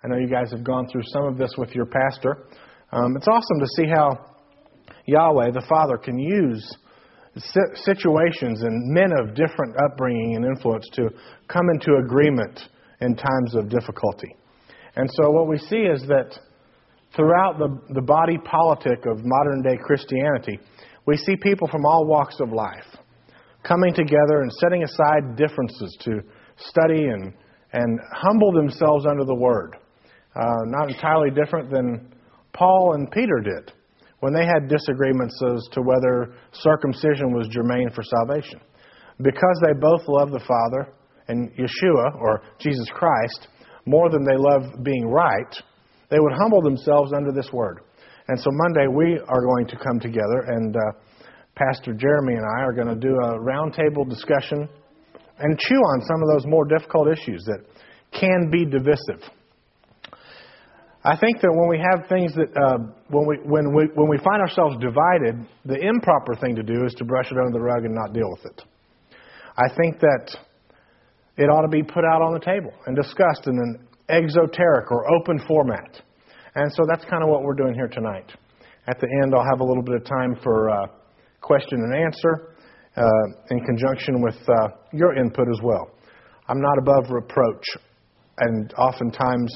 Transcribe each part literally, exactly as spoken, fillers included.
I know you guys have gone through some of this with your pastor. Um, it's awesome to see how Yahweh, the Father, can use situations and men of different upbringing and influence to come into agreement in times of difficulty. And so what we see is that throughout the, the body politic of modern day Christianity, we see people from all walks of life coming together and setting aside differences to study and, and humble themselves under the Word. Uh, not entirely different than Paul and Peter did when they had disagreements as to whether circumcision was germane for salvation. Because they both love the Father and Yeshua, or Jesus Christ, more than they love being right, they would humble themselves under this Word. And so Monday we are going to come together, and uh, Pastor Jeremy and I are going to do a roundtable discussion and chew on some of those more difficult issues that can be divisive. I think that when we have things that, uh, when we when we when we find ourselves divided, the improper thing to do is to brush it under the rug and not deal with it. I think that it ought to be put out on the table and discussed in an exoteric or open format. And so that's kind of what we're doing here tonight. At the end, I'll have a little bit of time for uh, question and answer uh, in conjunction with uh, your input as well. I'm not above reproach, and oftentimes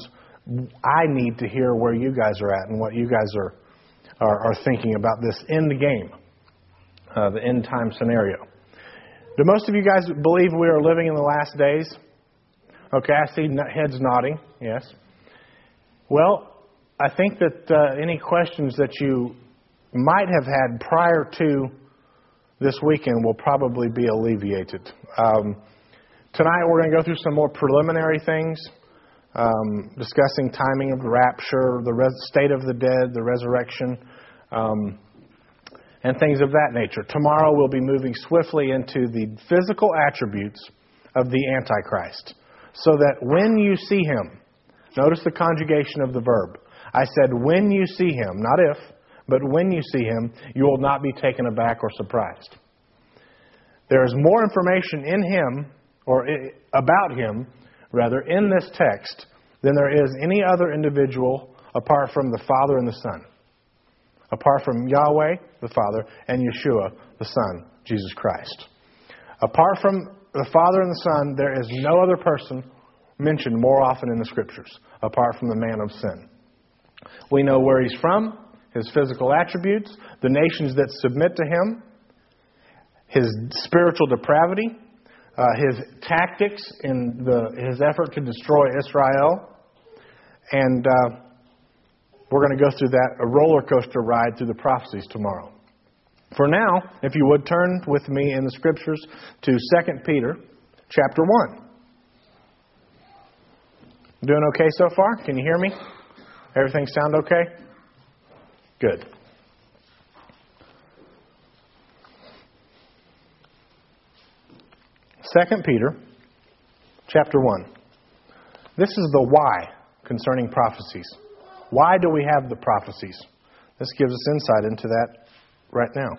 I need to hear where you guys are at and what you guys are are, are thinking about this end game, uh, the end time scenario. Do most of you guys believe we are living in the last days? Okay, I see heads nodding. Yes. Well, I think that uh, any questions that you might have had prior to this weekend will probably be alleviated. Um, tonight we're going to go through some more preliminary things. Um, discussing timing of the rapture, the res- state of the dead, the resurrection, um, and things of that nature. Tomorrow we'll be moving swiftly into the physical attributes of the Antichrist, so that when you see him, notice the conjugation of the verb. I said when you see him, not if, but when you see him, you will not be taken aback or surprised. There is more information in him, or about him, rather, in this text than there is any other individual apart from the Father and the Son. Apart from Yahweh, the Father, and Yeshua, the Son, Jesus Christ. Apart from the Father and the Son, there is no other person mentioned more often in the Scriptures, apart from the man of sin. We know where he's from, his physical attributes, the nations that submit to him, his spiritual depravity, Uh, his tactics in the, his effort to destroy Israel. And uh, we're going to go through that, a roller coaster ride through the prophecies tomorrow. For now, if you would turn with me in the Scriptures to Second Peter chapter one. Doing okay so far? Can you hear me? Everything sound okay? Good. Second Peter, chapter one. This is the why concerning prophecies. Why do we have the prophecies? This gives us insight into that right now.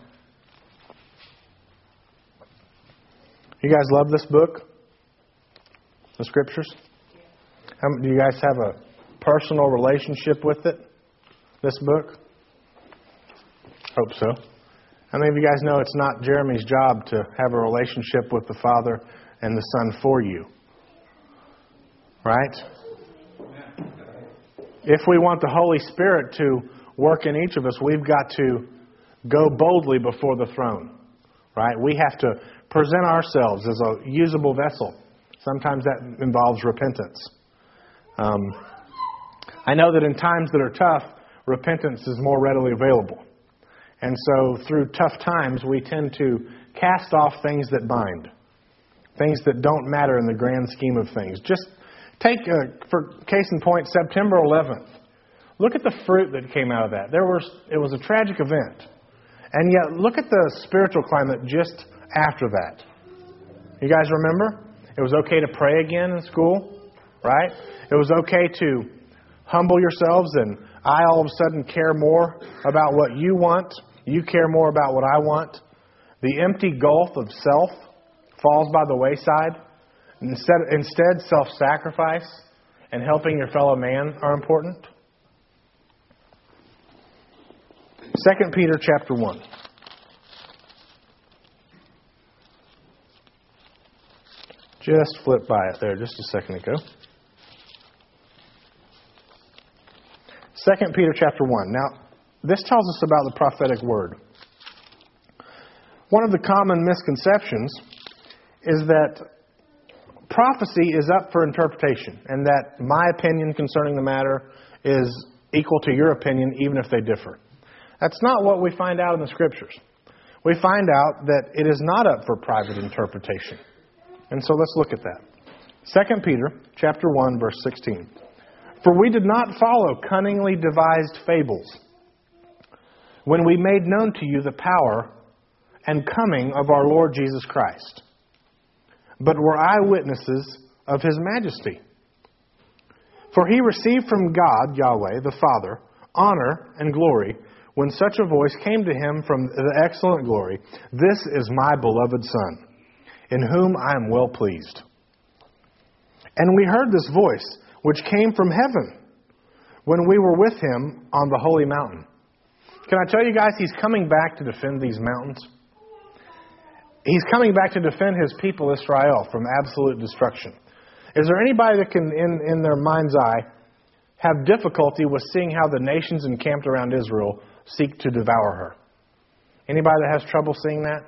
You guys love this book? The Scriptures? How, do you guys have a personal relationship with it? This book? Hope so. How many of you guys know it's not Jeremy's job to have a relationship with the Father and the Son for you? Right? If we want the Holy Spirit to work in each of us, we've got to go boldly before the throne. Right? We have to present ourselves as a usable vessel. Sometimes that involves repentance. Um, I know that in times that are tough, repentance is more readily available. And so through tough times, we tend to cast off things that bind, things that don't matter in the grand scheme of things. Just take, a, for case in point, September eleventh. Look at the fruit that came out of that. There was, it was a tragic event. And yet, look at the spiritual climate just after that. You guys remember? It was okay to pray again in school, right? It was okay to humble yourselves and I all of a sudden care more about what you want. You care more about what I want. The empty gulf of self falls by the wayside. Instead, instead self-sacrifice and helping your fellow man are important? Second Peter chapter one. Just flip by it there just a second ago. Second Peter chapter one. Now, this tells us about the prophetic word. One of the common misconceptions is that prophecy is up for interpretation, and that my opinion concerning the matter is equal to your opinion, even if they differ. That's not what we find out in the Scriptures. We find out that it is not up for private interpretation. And so let's look at that. Second Peter chapter one, verse sixteen. For we did not follow cunningly devised fables when we made known to you the power and coming of our Lord Jesus Christ, but were eyewitnesses of His majesty. For He received from God, Yahweh, the Father, honor and glory when such a voice came to Him from the excellent glory, "This is my beloved Son, in whom I am well pleased." And we heard this voice, which came from heaven, when we were with Him on the holy mountain. Can I tell you guys, He's coming back to defend these mountains? He's coming back to defend His people Israel from absolute destruction. Is there anybody that can, in, in their mind's eye, have difficulty with seeing how the nations encamped around Israel seek to devour her? Anybody that has trouble seeing that?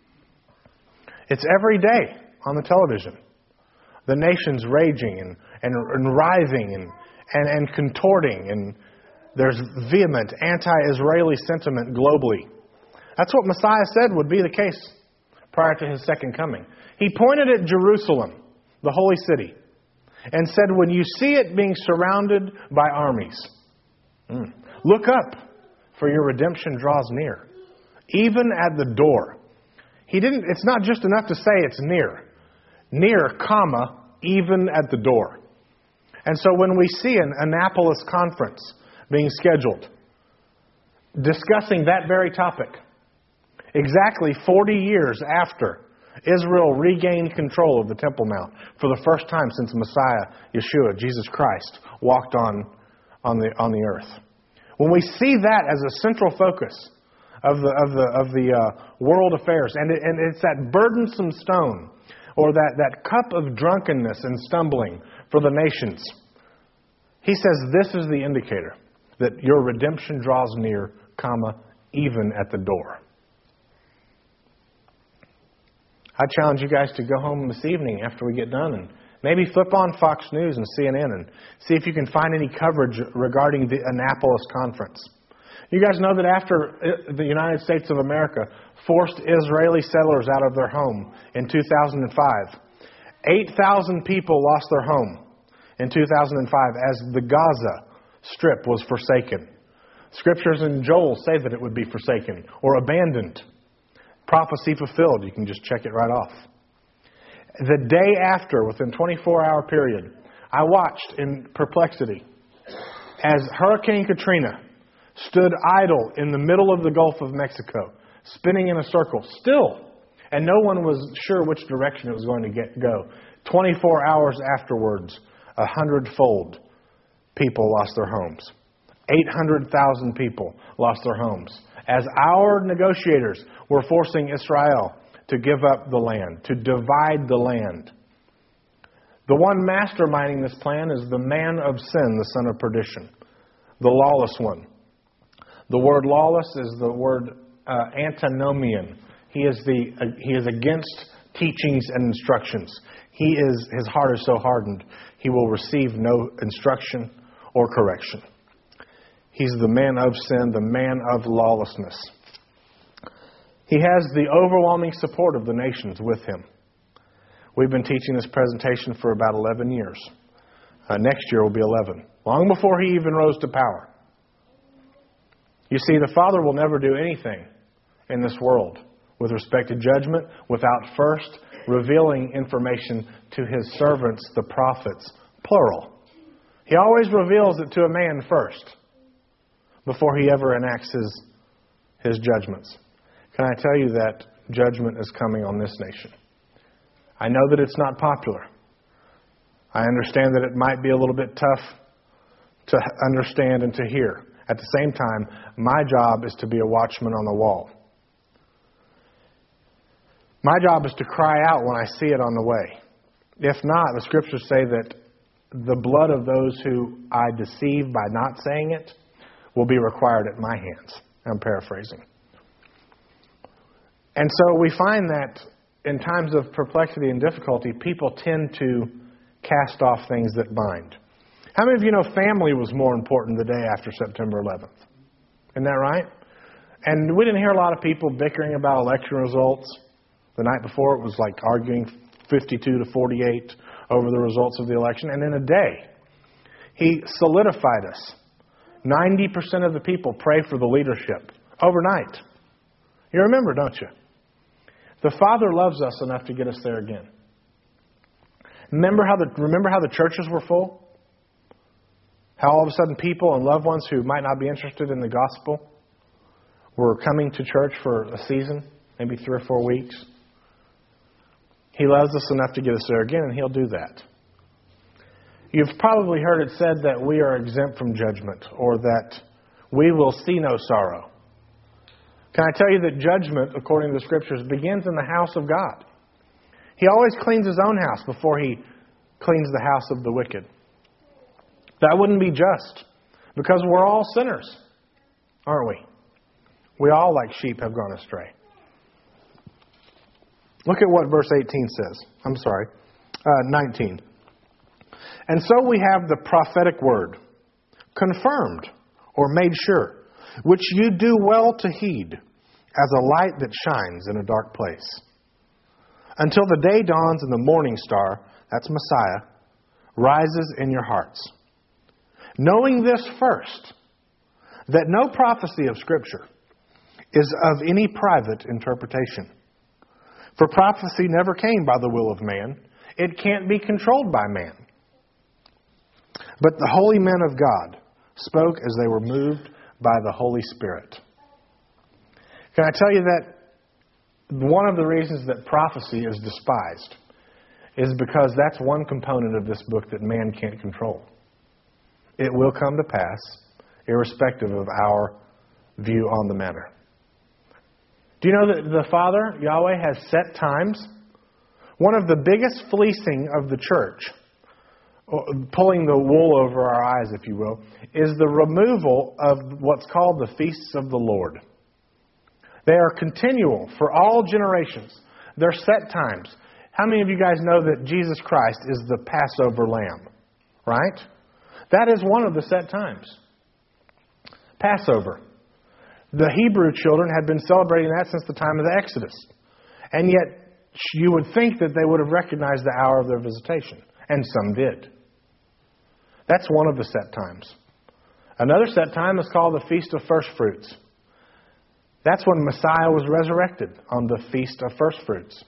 It's every day on the television. The nations raging and, and, and writhing and, and, and contorting, and there's vehement anti-Israeli sentiment globally. That's what Messiah said would be the case prior to His second coming. He pointed at Jerusalem, the holy city, and said, when you see it being surrounded by armies, mm, look up, for your redemption draws near. Even at the door. He didn't. It's not just enough to say it's near. Near, comma, even at the door. And so when we see an Annapolis conference being scheduled, discussing that very topic, exactly forty years after Israel regained control of the Temple Mount for the first time since Messiah, Yeshua, Jesus Christ, walked on, on, the, on the earth. When we see that as a central focus of the of the of the uh, world affairs, and it, and it's that burdensome stone, or that, that cup of drunkenness and stumbling for the nations, He says this is the indicator that your redemption draws near, comma, even at the door. I challenge you guys to go home this evening after we get done and maybe flip on Fox News and C N N and see if you can find any coverage regarding the Annapolis conference. You guys know that after the United States of America forced Israeli settlers out of their home in two thousand five, eight thousand people lost their home in two thousand five as the Gaza Strip was forsaken. Scriptures in Joel say that it would be forsaken or abandoned. Prophecy fulfilled. You can just check it right off. The day after, within a twenty-four hour period, I watched in perplexity as Hurricane Katrina stood idle in the middle of the Gulf of Mexico, spinning in a circle, still. And no one was sure which direction it was going to get go. twenty-four hours afterwards, a hundredfold people lost their homes. eight hundred thousand people lost their homes. As our negotiators were forcing Israel to give up the land, to divide the land. The one masterminding this plan is the man of sin, the son of perdition, the lawless one. The word lawless is the word uh, antinomian. He is the uh, he is against teachings and instructions. He is his heart is so hardened he will receive no instruction or correction. He's the man of sin, the man of lawlessness. He has the overwhelming support of the nations with him. We've been teaching this presentation for about eleven years. Uh, next year will be eleven. Long before he even rose to power. You see, the Father will never do anything in this world with respect to judgment without first revealing information to His servants, the prophets, plural. He always reveals it to a man first before He ever enacts His, his judgments. Can I tell you that judgment is coming on this nation? I know that it's not popular. I understand that it might be a little bit tough to understand and to hear. At the same time, my job is to be a watchman on the wall. My job is to cry out when I see it on the way. If not, the scriptures say that the blood of those who I deceive by not saying it will be required at my hands. I'm paraphrasing. And so we find that in times of perplexity and difficulty, people tend to cast off things that bind. How many of you know family was more important the day after September eleventh? Isn't that right? And we didn't hear a lot of people bickering about election results. The night before, it was like arguing fifty-two to forty-eight over the results of the election. And in a day, he solidified us. ninety percent of the people pray for the leadership overnight. You remember, don't you? The Father loves us enough to get us there again. Remember how the remember how the churches were full? How all of a sudden people and loved ones who might not be interested in the gospel were coming to church for a season, maybe three or four weeks. He loves us enough to get us there again, and He'll do that. You've probably heard it said that we are exempt from judgment, or that we will see no sorrow. Can I tell you that judgment, according to the Scriptures, begins in the house of God? He always cleans His own house before He cleans the house of the wicked. That wouldn't be just, because we're all sinners, aren't we? We all, like sheep, have gone astray. Look at what verse eighteen says. I'm sorry, uh, nineteen. And so we have the prophetic word, confirmed or made sure, which you do well to heed, as a light that shines in a dark place, until the day dawns and the morning star, that's Messiah, rises in your hearts. Knowing this first, that no prophecy of Scripture is of any private interpretation. For prophecy never came by the will of man. It can't be controlled by man. But the holy men of God spoke as they were moved by the Holy Spirit. Can I tell you that one of the reasons that prophecy is despised is because that's one component of this book that man can't control. It will come to pass, irrespective of our view on the matter. Do you know that the Father, Yahweh, has set times? One of the biggest fleecing of the church, pulling the wool over our eyes, if you will, is the removal of what's called the feasts of the Lord. They are continual for all generations. They're set times. How many of you guys know that Jesus Christ is the Passover lamb? Right? That is one of the set times. Passover. The Hebrew children had been celebrating that since the time of the Exodus. And yet, you would think that they would have recognized the hour of their visitation. And some did. That's one of the set times. Another set time is called the Feast of First Fruits. That's when Messiah was resurrected, on the Feast of First Fruits.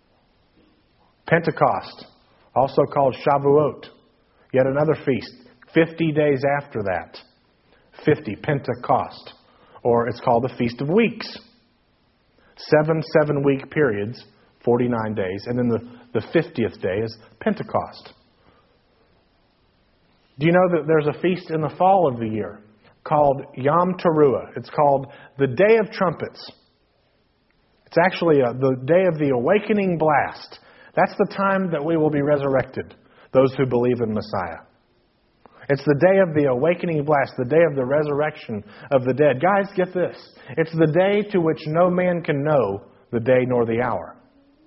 Pentecost, also called Shavuot. Yet another feast, fifty days after that. fifty, Pentecost. Or it's called the Feast of Weeks. Seven seven-week periods, forty-nine days. And then the, the fiftieth day is Pentecost. Do you know that there's a feast in the fall of the year called Yom Teruah? It's called the Day of Trumpets. It's actually a, the day of the awakening blast. That's the time that we will be resurrected, those who believe in Messiah. It's the day of the awakening blast, the day of the resurrection of the dead. Guys, get this. It's the day to which no man can know the day nor the hour.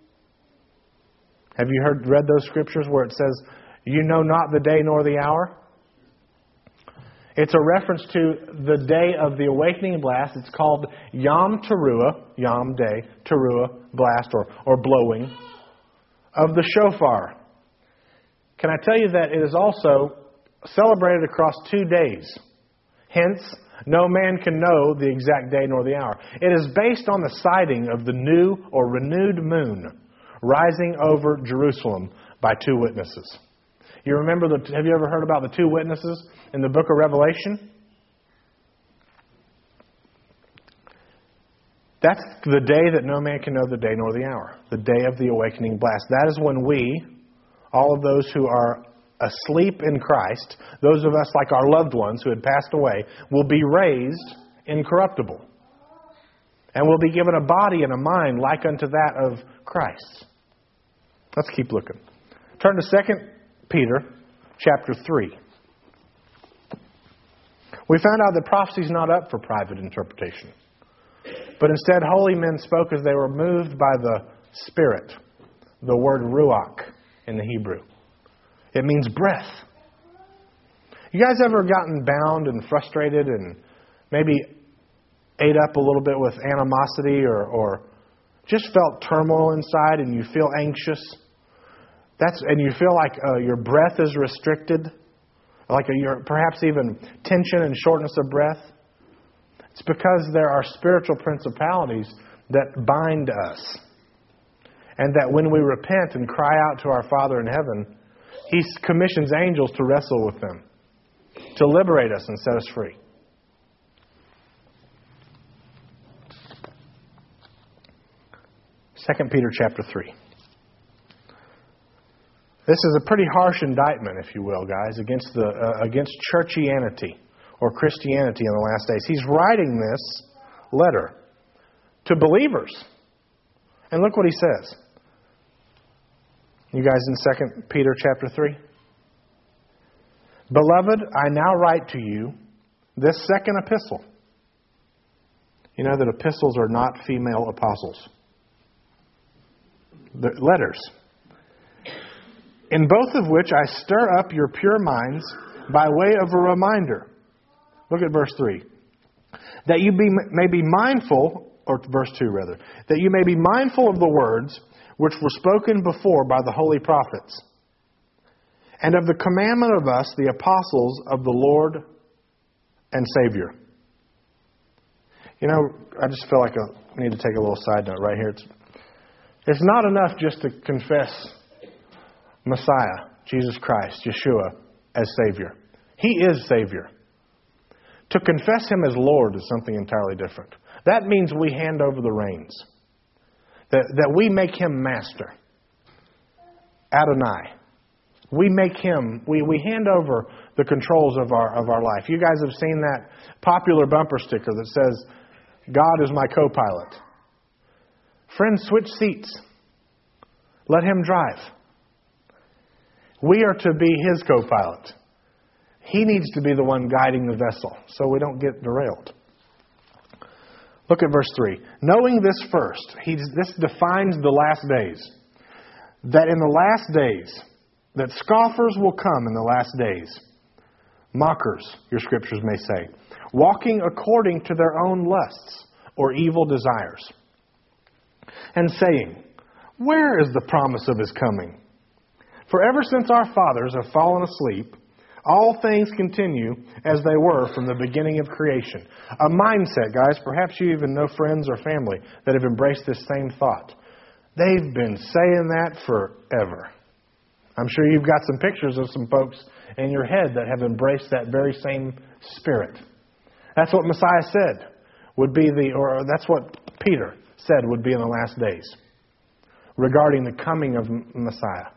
Have you heard read those scriptures where it says, you know not the day nor the hour? It's a reference to the day of the awakening blast. It's called Yom Teruah, Yom day, Teruah, blast or, or blowing, of the shofar. Can I tell you that it is also celebrated across two days. Hence, no man can know the exact day nor the hour. It is based on the sighting of the new or renewed moon rising over Jerusalem by two witnesses. You remember, the, have you ever heard about the two witnesses in the book of Revelation? That's the day that no man can know the day nor the hour. The day of the awakening blast. That is when we, all of those who are asleep in Christ, those of us like our loved ones who had passed away, will be raised incorruptible. And will be given a body and a mind like unto that of Christ. Let's keep looking. Turn to Second Peter chapter three. We found out that prophecy is not up for private interpretation. But instead, holy men spoke as they were moved by the Spirit. The word ruach in the Hebrew. It means breath. You guys ever gotten bound and frustrated and maybe ate up a little bit with animosity or, or just felt turmoil inside and you feel anxious? That's and you feel like uh, your breath is restricted, like a, your, perhaps even tension and shortness of breath. It's because there are spiritual principalities that bind us. And that when we repent and cry out to our Father in heaven, He commissions angels to wrestle with them, to liberate us and set us free. Second Peter chapter three. This is a pretty harsh indictment, if you will, guys, against the uh, against churchianity or Christianity in the last days. He's writing this letter to believers. And look what he says. You guys in Second Peter chapter three? Beloved, I now write to you this second epistle. You know that epistles are not female apostles. They're letters. In both of which I stir up your pure minds by way of a reminder. Look at verse three. That you be, may be mindful, or verse two rather, that you may be mindful of the words which were spoken before by the holy prophets, and of the commandment of us, the apostles of the Lord and Savior. You know, I just feel like I need to take a little side note right here. It's, it's not enough just to confess Messiah, Jesus Christ, Yeshua, as Savior. He is Savior. To confess Him as Lord is something entirely different. That means we hand over the reins. That, that we make Him Master. Adonai. We make Him, we, we hand over the controls of our of our life. You guys have seen that popular bumper sticker that says, God is my co-pilot. Friends, switch seats. Let Him drive. We are to be His co-pilot. He needs to be the one guiding the vessel so we don't get derailed. Look at verse three. Knowing this first, he's, this defines the last days. That in the last days, that scoffers will come in the last days. Mockers, your scriptures may say. Walking according to their own lusts or evil desires. And saying, where is the promise of His coming? For ever since our fathers have fallen asleep, all things continue as they were from the beginning of creation. A mindset, guys. Perhaps you even know friends or family that have embraced this same thought. They've been saying that forever. I'm sure you've got some pictures of some folks in your head that have embraced that very same spirit. That's what Messiah said would be the, or that's what Peter said would be in the last days regarding the coming of Messiah.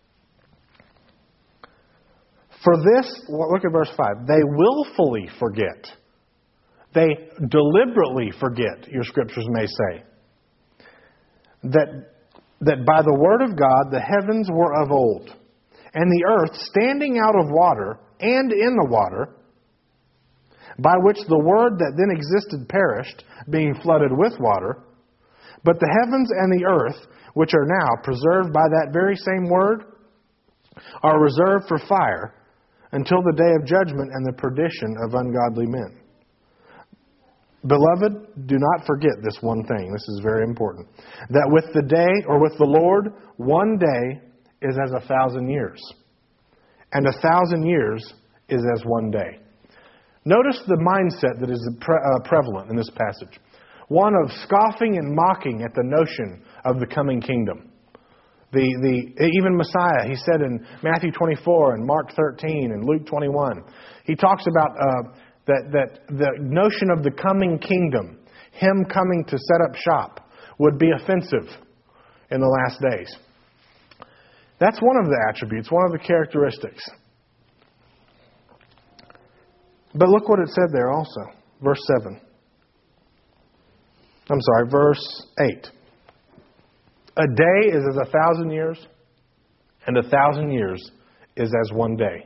For this, look at verse five, they willfully forget. They deliberately forget, your scriptures may say, that, that by the word of God the heavens were of old, and the earth standing out of water and in the water, by which the word that then existed perished, being flooded with water. But the heavens and the earth, which are now preserved by that very same word, are reserved for fire, until the day of judgment and the perdition of ungodly men. Beloved, do not forget this one thing. This is very important. That with the day, or with the Lord, one day is as a thousand years. And a thousand years is as one day. Notice the mindset that is pre- uh, prevalent in this passage. One of scoffing and mocking at the notion of the coming kingdom. The, the even Messiah, he said in Matthew twenty-four and Mark thirteen and Luke twenty-one, he talks about uh, that, that the notion of the coming kingdom, Him coming to set up shop, would be offensive in the last days. That's one of the attributes, one of the characteristics. But look what it said there also. Verse seven. I'm sorry, verse eight. A day is as a thousand years, and a thousand years is as one day.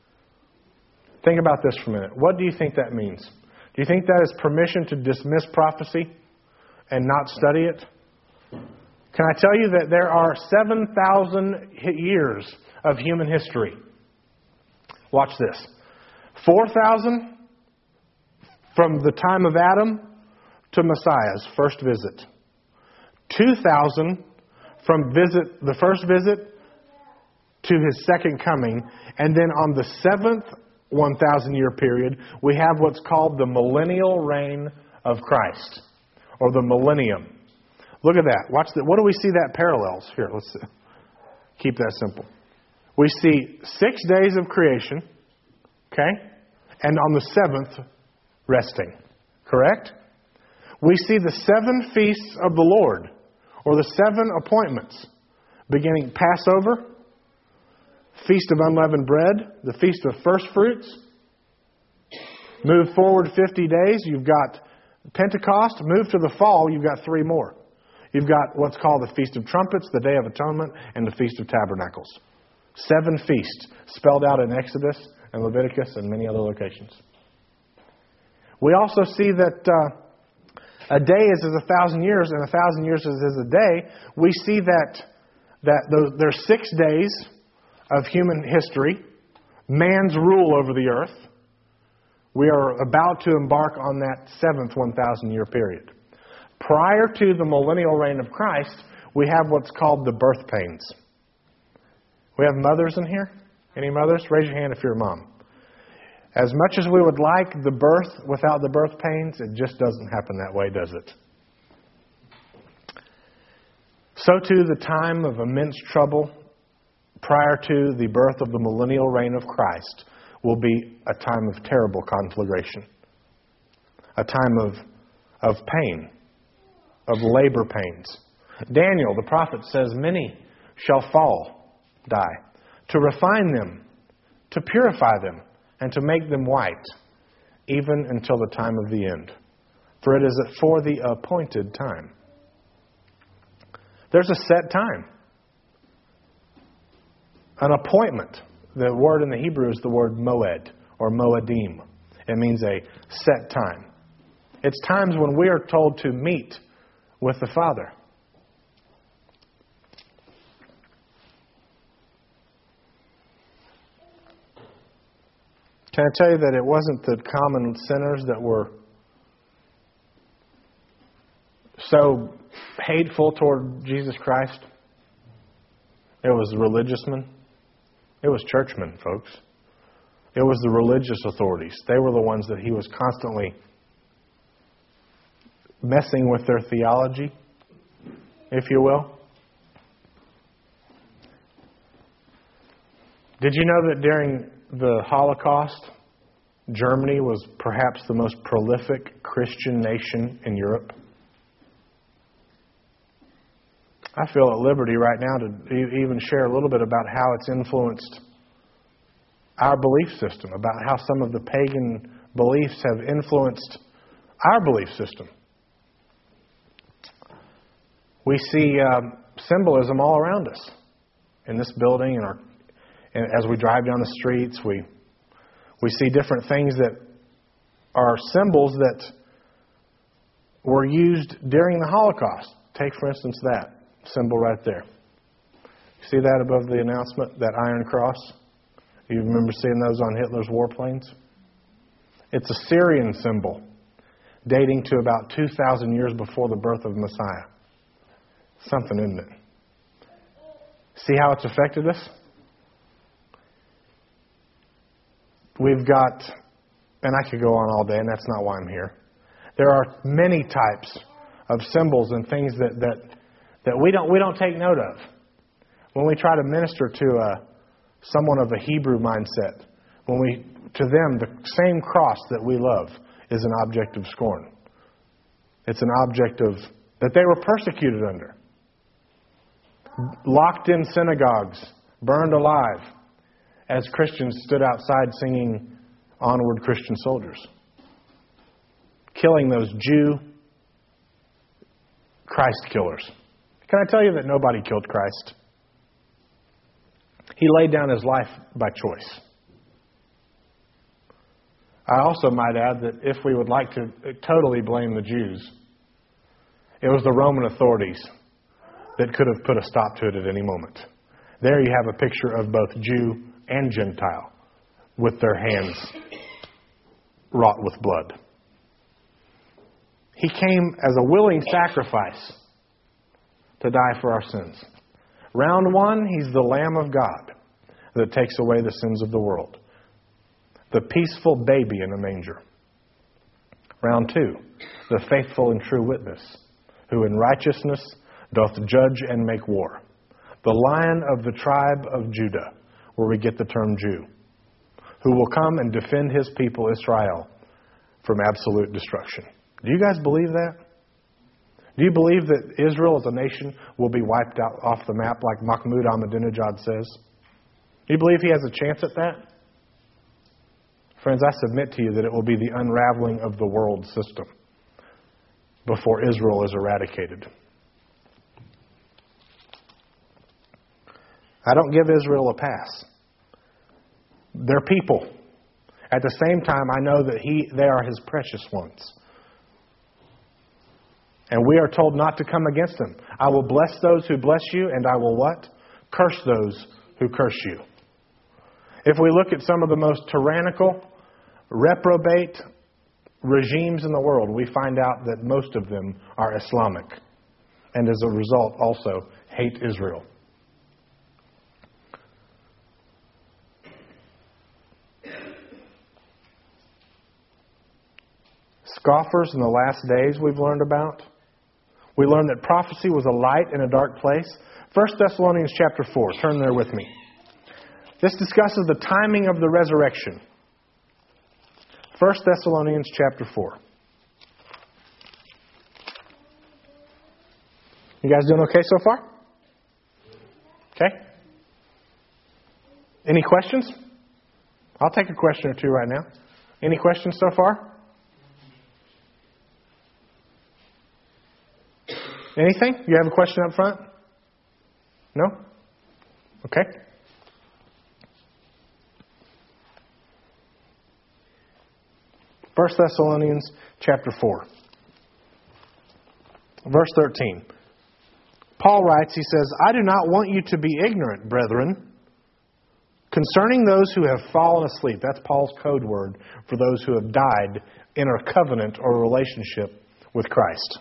Think about this for a minute. What do you think that means? Do you think that is permission to dismiss prophecy and not study it? Can I tell you that there are seven thousand years of human history? Watch this. four thousand from the time of Adam to Messiah's first visit. two thousand from visit the first visit to His second coming. And then on the seventh one thousand year period, we have what's called the millennial reign of Christ, or the millennium. Look at that. Watch that. What do we see that parallels? Here, let's see. Keep that simple. We see six days of creation, okay? And on the seventh, resting. Correct? We see the seven feasts of the Lord, or the seven appointments, beginning Passover, Feast of Unleavened Bread, the Feast of First Fruits. Move forward fifty days, you've got Pentecost. Move to the fall, you've got three more. You've got what's called the Feast of Trumpets, the Day of Atonement, and the Feast of Tabernacles. Seven feasts spelled out in Exodus and Leviticus and many other locations. We also see that uh, a day is as a thousand years, and a thousand years is as a day. We see that that those, there's six days of human history, man's rule over the earth. We are about to embark on that seventh one thousand year period. Prior to the millennial reign of Christ, we have what's called the birth pains. We have mothers in here? Any mothers? Raise your hand if you're a mom. As much as we would like the birth without the birth pains, it just doesn't happen that way, does it? So too, the time of immense trouble prior to the birth of the millennial reign of Christ will be a time of terrible conflagration. A time of, of pain, of labor pains. Daniel, the prophet, says, many shall fall, die, to refine them, to purify them, and to make them white, even until the time of the end. For it is for the appointed time. There's a set time. An appointment. The word in the Hebrew is the word moed, or moedim. It means a set time. It's times when we are told to meet with the Father. Can I tell you that it wasn't the common sinners that were so hateful toward Jesus Christ? It was the religious men. It was churchmen, folks. It was the religious authorities. They were the ones that He was constantly messing with their theology, if you will. Did you know that during the Holocaust, Germany was perhaps the most prolific Christian nation in Europe? I feel at liberty right now to even share a little bit about how it's influenced our belief system, about how some of the pagan beliefs have influenced our belief system. We see um, symbolism all around us in this building, and, our, and as we drive down the streets, we we see different things that are symbols that were used during the Holocaust. Take, for instance, that symbol right there. See that above the announcement, that Iron Cross? You remember seeing those on Hitler's warplanes? It's a Syrian symbol dating to about two thousand years before the birth of Messiah. Something, isn't it? See how it's affected us? We've got, and I could go on all day, and that's not why I'm here. There are many types of symbols and things that that, that we don't we don't take note of when we try to minister to a, someone of a Hebrew mindset. When we to them the same cross that we love is an object of scorn. It's an object of that they were persecuted under, locked in synagogues burned alive as Christians stood outside singing Onward Christian Soldiers, killing those Jew Christ killers. Can I tell you that nobody killed Christ? He laid down his life by choice. I also might add that if we would like to totally blame the Jews, it was the Roman authorities that could have put a stop to it at any moment. There you have a picture of both Jew and Gentile with their hands wrought with blood. He came as a willing sacrifice to die for our sins. Round one, he's the Lamb of God that takes away the sins of the world. The peaceful baby in a manger. Round two, the faithful and true witness, who in righteousness doth judge and make war. The Lion of the tribe of Judah, where we get the term Jew, who will come and defend his people Israel from absolute destruction. Do you guys believe that? Do you believe that Israel as a nation will be wiped out off the map like Mahmoud Ahmadinejad says? Do you believe he has a chance at that? Friends, I submit to you that it will be the unraveling of the world system before Israel is eradicated. I don't give Israel a pass. They're people. At the same time, I know that he, they are his precious ones. And we are told not to come against them. I will bless those who bless you, and I will what? Curse those who curse you. If we look at some of the most tyrannical, reprobate regimes in the world, we find out that most of them are Islamic. And as a result, also hate Israel. Scoffers in the last days we've learned about. We learned that prophecy was a light in a dark place. First Thessalonians chapter four. Turn there with me. This discusses the timing of the resurrection. First Thessalonians chapter four. You guys doing okay so far? Okay. Any questions? I'll take a question or two right now. Any questions so far? Anything? You have a question up front? No? Okay. First Thessalonians chapter four. Verse thirteen. Paul writes, he says, I do not want you to be ignorant, brethren, concerning those who have fallen asleep. That's Paul's code word for those who have died in a covenant or relationship with Christ.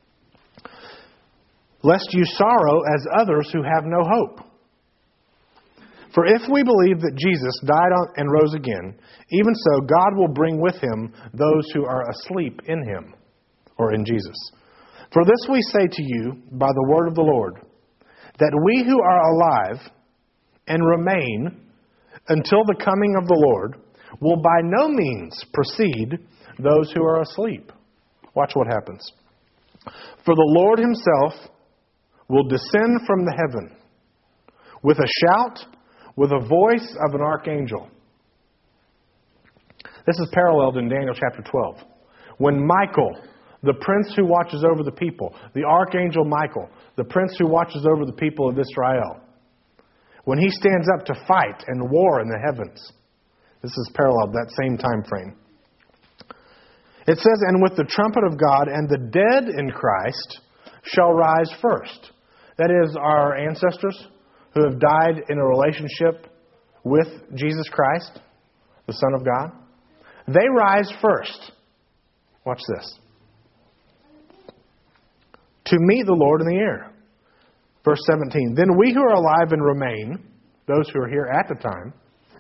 Lest you sorrow as others who have no hope. For if we believe that Jesus died on and rose again, even so God will bring with him those who are asleep in him, or in Jesus. For this we say to you by the word of the Lord, that we who are alive and remain until the coming of the Lord will by no means precede those who are asleep. Watch what happens. For the Lord himself will descend from the heaven with a shout, with a voice of an archangel. This is paralleled in Daniel chapter twelve. When Michael, the prince who watches over the people, the archangel Michael, the prince who watches over the people of Israel, when he stands up to fight and war in the heavens, this is paralleled, that same time frame. It says, and with the trumpet of God, and the dead in Christ shall rise first. That is, our ancestors who have died in a relationship with Jesus Christ, the Son of God. They rise first. Watch this. To meet the Lord in the air. Verse seventeen. Then we who are alive and remain, those who are here at the time,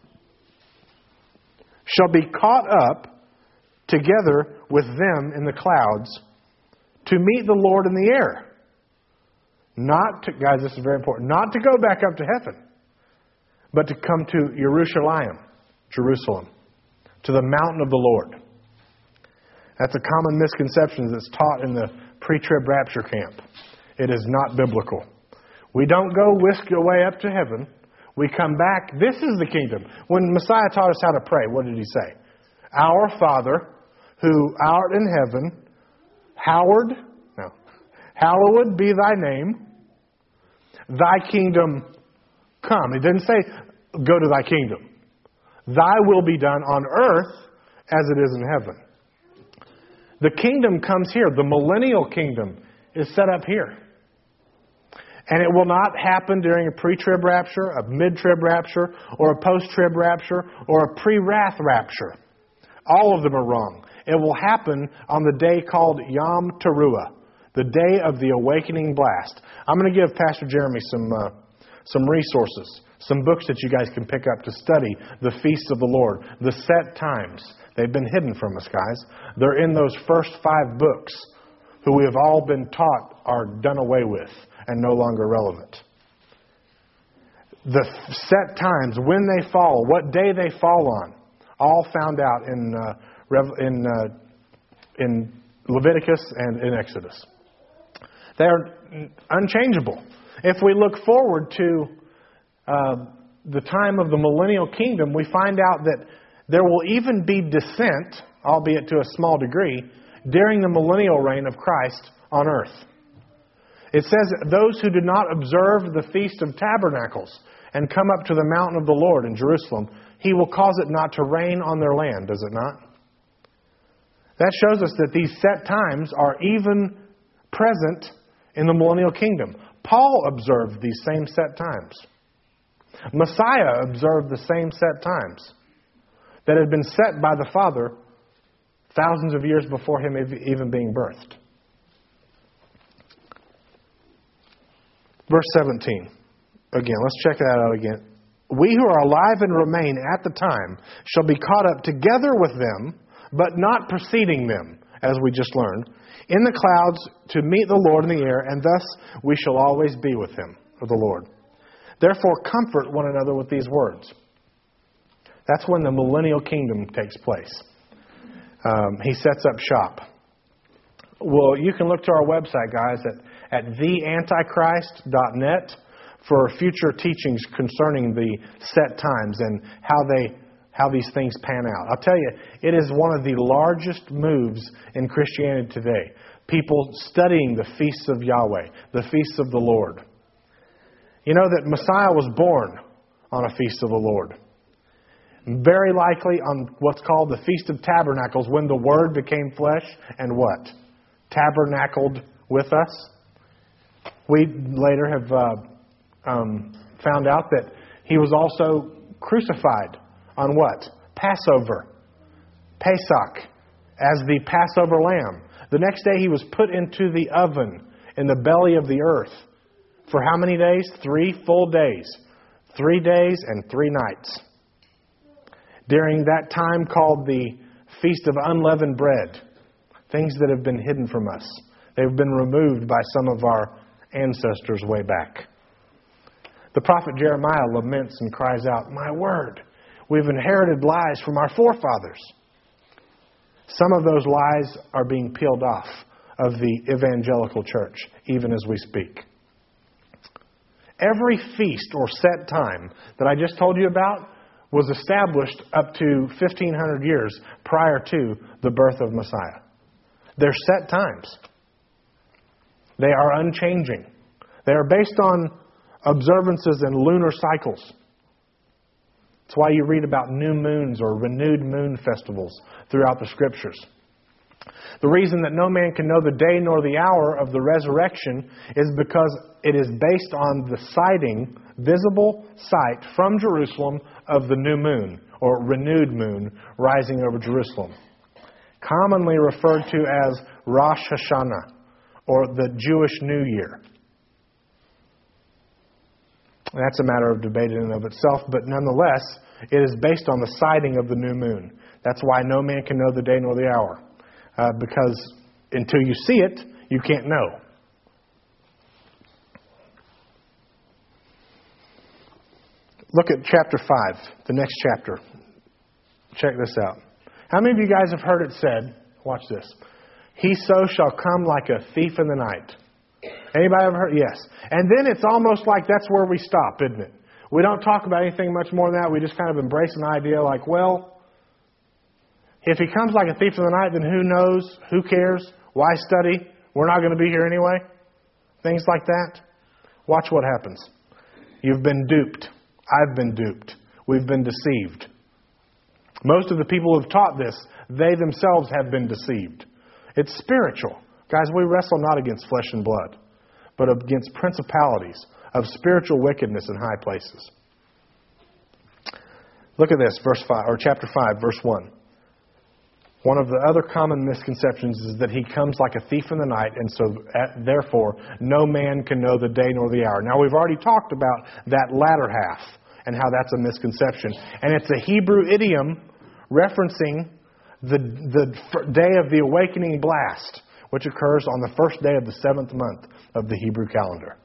shall be caught up together with them in the clouds to meet the Lord in the air. Not to, guys, this is very important, not to go back up to heaven, but to come to Jerusalem, Jerusalem, to the mountain of the Lord. That's a common misconception that's taught in the pre-trib rapture camp. It is not biblical. We don't go whisked away up to heaven. We come back. This is the kingdom. When Messiah taught us how to pray, what did He say? Our Father, who art in heaven, hallowed, no, hallowed be thy name. Thy kingdom come. He didn't say, go to thy kingdom. Thy will be done on earth as it is in heaven. The kingdom comes here. The millennial kingdom is set up here. And it will not happen during a pre-trib rapture, a mid-trib rapture, or a post-trib rapture, or a pre-wrath rapture. All of them are wrong. It will happen on the day called Yom Teruah, the day of the awakening blast. I'm going to give Pastor Jeremy some uh, some resources, some books that you guys can pick up to study the feasts of the Lord, the set times. They've been hidden from us, guys. They're in those first five books, who we have all been taught are done away with and no longer relevant. The set times, when they fall, what day they fall on, all found out in uh, in uh, in Leviticus and in Exodus. They are unchangeable. If we look forward to uh, the time of the millennial kingdom, we find out that there will even be dissent, albeit to a small degree, during the millennial reign of Christ on earth. It says that those who do not observe the Feast of Tabernacles and come up to the mountain of the Lord in Jerusalem, He will cause it not to rain on their land, does it not? That shows us that these set times are even present in the millennial kingdom. Paul observed these same set times. Messiah observed the same set times that had been set by the Father thousands of years before Him even being birthed. Verse seventeen. Again, let's check that out again. We who are alive and remain at the time shall be caught up together with them, but not preceding them, as we just learned, in the clouds to meet the Lord in the air, and thus we shall always be with Him, or the Lord. Therefore, comfort one another with these words. That's when the millennial kingdom takes place. Um, he sets up shop. Well, you can look to our website, guys, at, at the antichrist dot net for future teachings concerning the set times and how they how these things pan out. I'll tell you, it is one of the largest moves in Christianity today. People studying the feasts of Yahweh, the feasts of the Lord. You know that Messiah was born on a feast of the Lord. Very likely on what's called the Feast of Tabernacles, when the Word became flesh and what? Tabernacled with us. We later have uh, um, found out that He was also crucified on what? Passover. Pesach, as the Passover lamb. The next day He was put into the oven in the belly of the earth. For how many days? Three full days. Three days and three nights. During that time called the Feast of Unleavened Bread. Things that have been hidden from us. They've been removed by some of our ancestors way back. The prophet Jeremiah laments and cries out, "My word, we've inherited lies from our forefathers." Some of those lies are being peeled off of the evangelical church, even as we speak. Every feast or set time that I just told you about was established up to fifteen hundred years prior to the birth of Messiah. They're set times. They are unchanging. They are based on observances and lunar cycles. That's why you read about new moons or renewed moon festivals throughout the Scriptures. The reason that no man can know the day nor the hour of the resurrection is because it is based on the sighting, visible sight from Jerusalem of the new moon or renewed moon rising over Jerusalem. Commonly referred to as Rosh Hashanah or the Jewish New Year. That's a matter of debate in and of itself, but nonetheless, it is based on the sighting of the new moon. That's why no man can know the day nor the hour. Uh, because until you see it, you can't know. Look at chapter five, the next chapter. Check this out. How many of you guys have heard it said, watch this, "He so shall come like a thief in the night"? Anybody ever heard? Yes. And then it's almost like that's where we stop, isn't it? We don't talk about anything much more than that. We just kind of embrace an idea like, well, if he comes like a thief in the night, then who knows? Who cares? Why study? We're not going to be here anyway. Things like that. Watch what happens. You've been duped. I've been duped. We've been deceived. Most of the people who have taught this, they themselves have been deceived. It's spiritual. Guys, we wrestle not against flesh and blood, but against principalities of spiritual wickedness in high places. Look at this, verse five, or chapter five, verse one. One of the other common misconceptions is that he comes like a thief in the night, and so therefore no man can know the day nor the hour. Now, we've already talked about that latter half and how that's a misconception. And it's a Hebrew idiom referencing the, the day of the awakening blast, which occurs on the first day of the seventh month of the Hebrew calendar.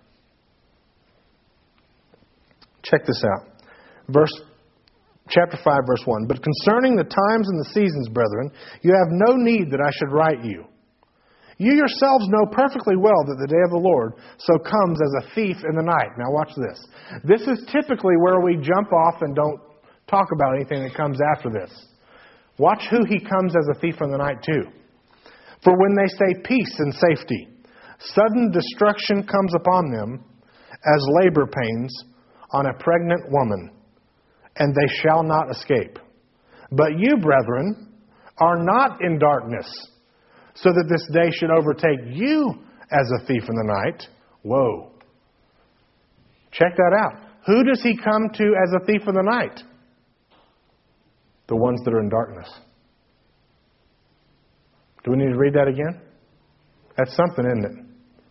Check this out. Verse Chapter five, verse one. But concerning the times and the seasons, brethren, you have no need that I should write you. You yourselves know perfectly well that the day of the Lord so comes as a thief in the night. Now watch this. This is typically where we jump off and don't talk about anything that comes after this. Watch who he comes as a thief in the night to. For when they say peace and safety, sudden destruction comes upon them as labor pains on a pregnant woman, and they shall not escape. But you, brethren, are not in darkness, so that this day should overtake you as a thief in the night. Whoa. Check that out. Who does he come to as a thief in the night? The ones that are in darkness. Do we need to read that again? That's something, isn't it?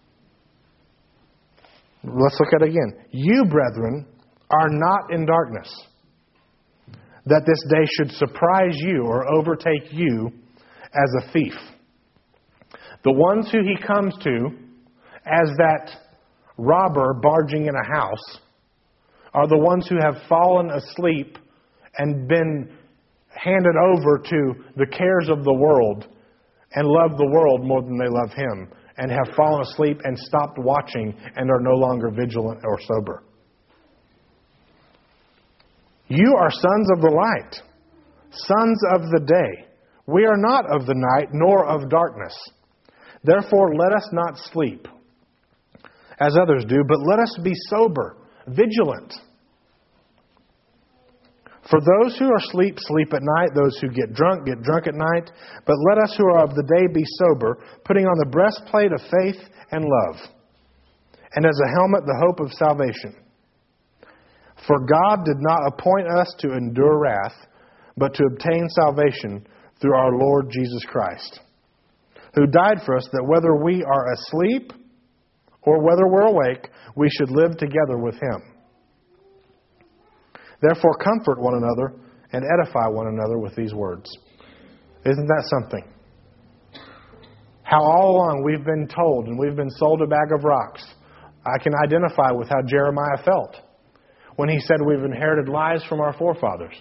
Let's look at it again. You, brethren, are not in darkness, that this day should surprise you or overtake you as a thief. The ones who he comes to as that robber barging in a house are the ones who have fallen asleep and been handed over to the cares of the world and love the world more than they love him, and have fallen asleep and stopped watching and are no longer vigilant or sober. You are sons of the light, sons of the day. We are not of the night, nor of darkness. Therefore, let us not sleep, as others do, but let us be sober, vigilant. For those who are asleep, sleep at night. Those who get drunk, get drunk at night. But let us who are of the day be sober, putting on the breastplate of faith and love, and as a helmet the hope of salvation. For God did not appoint us to endure wrath, but to obtain salvation through our Lord Jesus Christ, who died for us, that whether we are asleep or whether we're awake, we should live together with him. Therefore comfort one another and edify one another with these words. Isn't that something? How all along we've been told and we've been sold a bag of rocks. I can identify with how Jeremiah felt when he said we've inherited lies from our forefathers.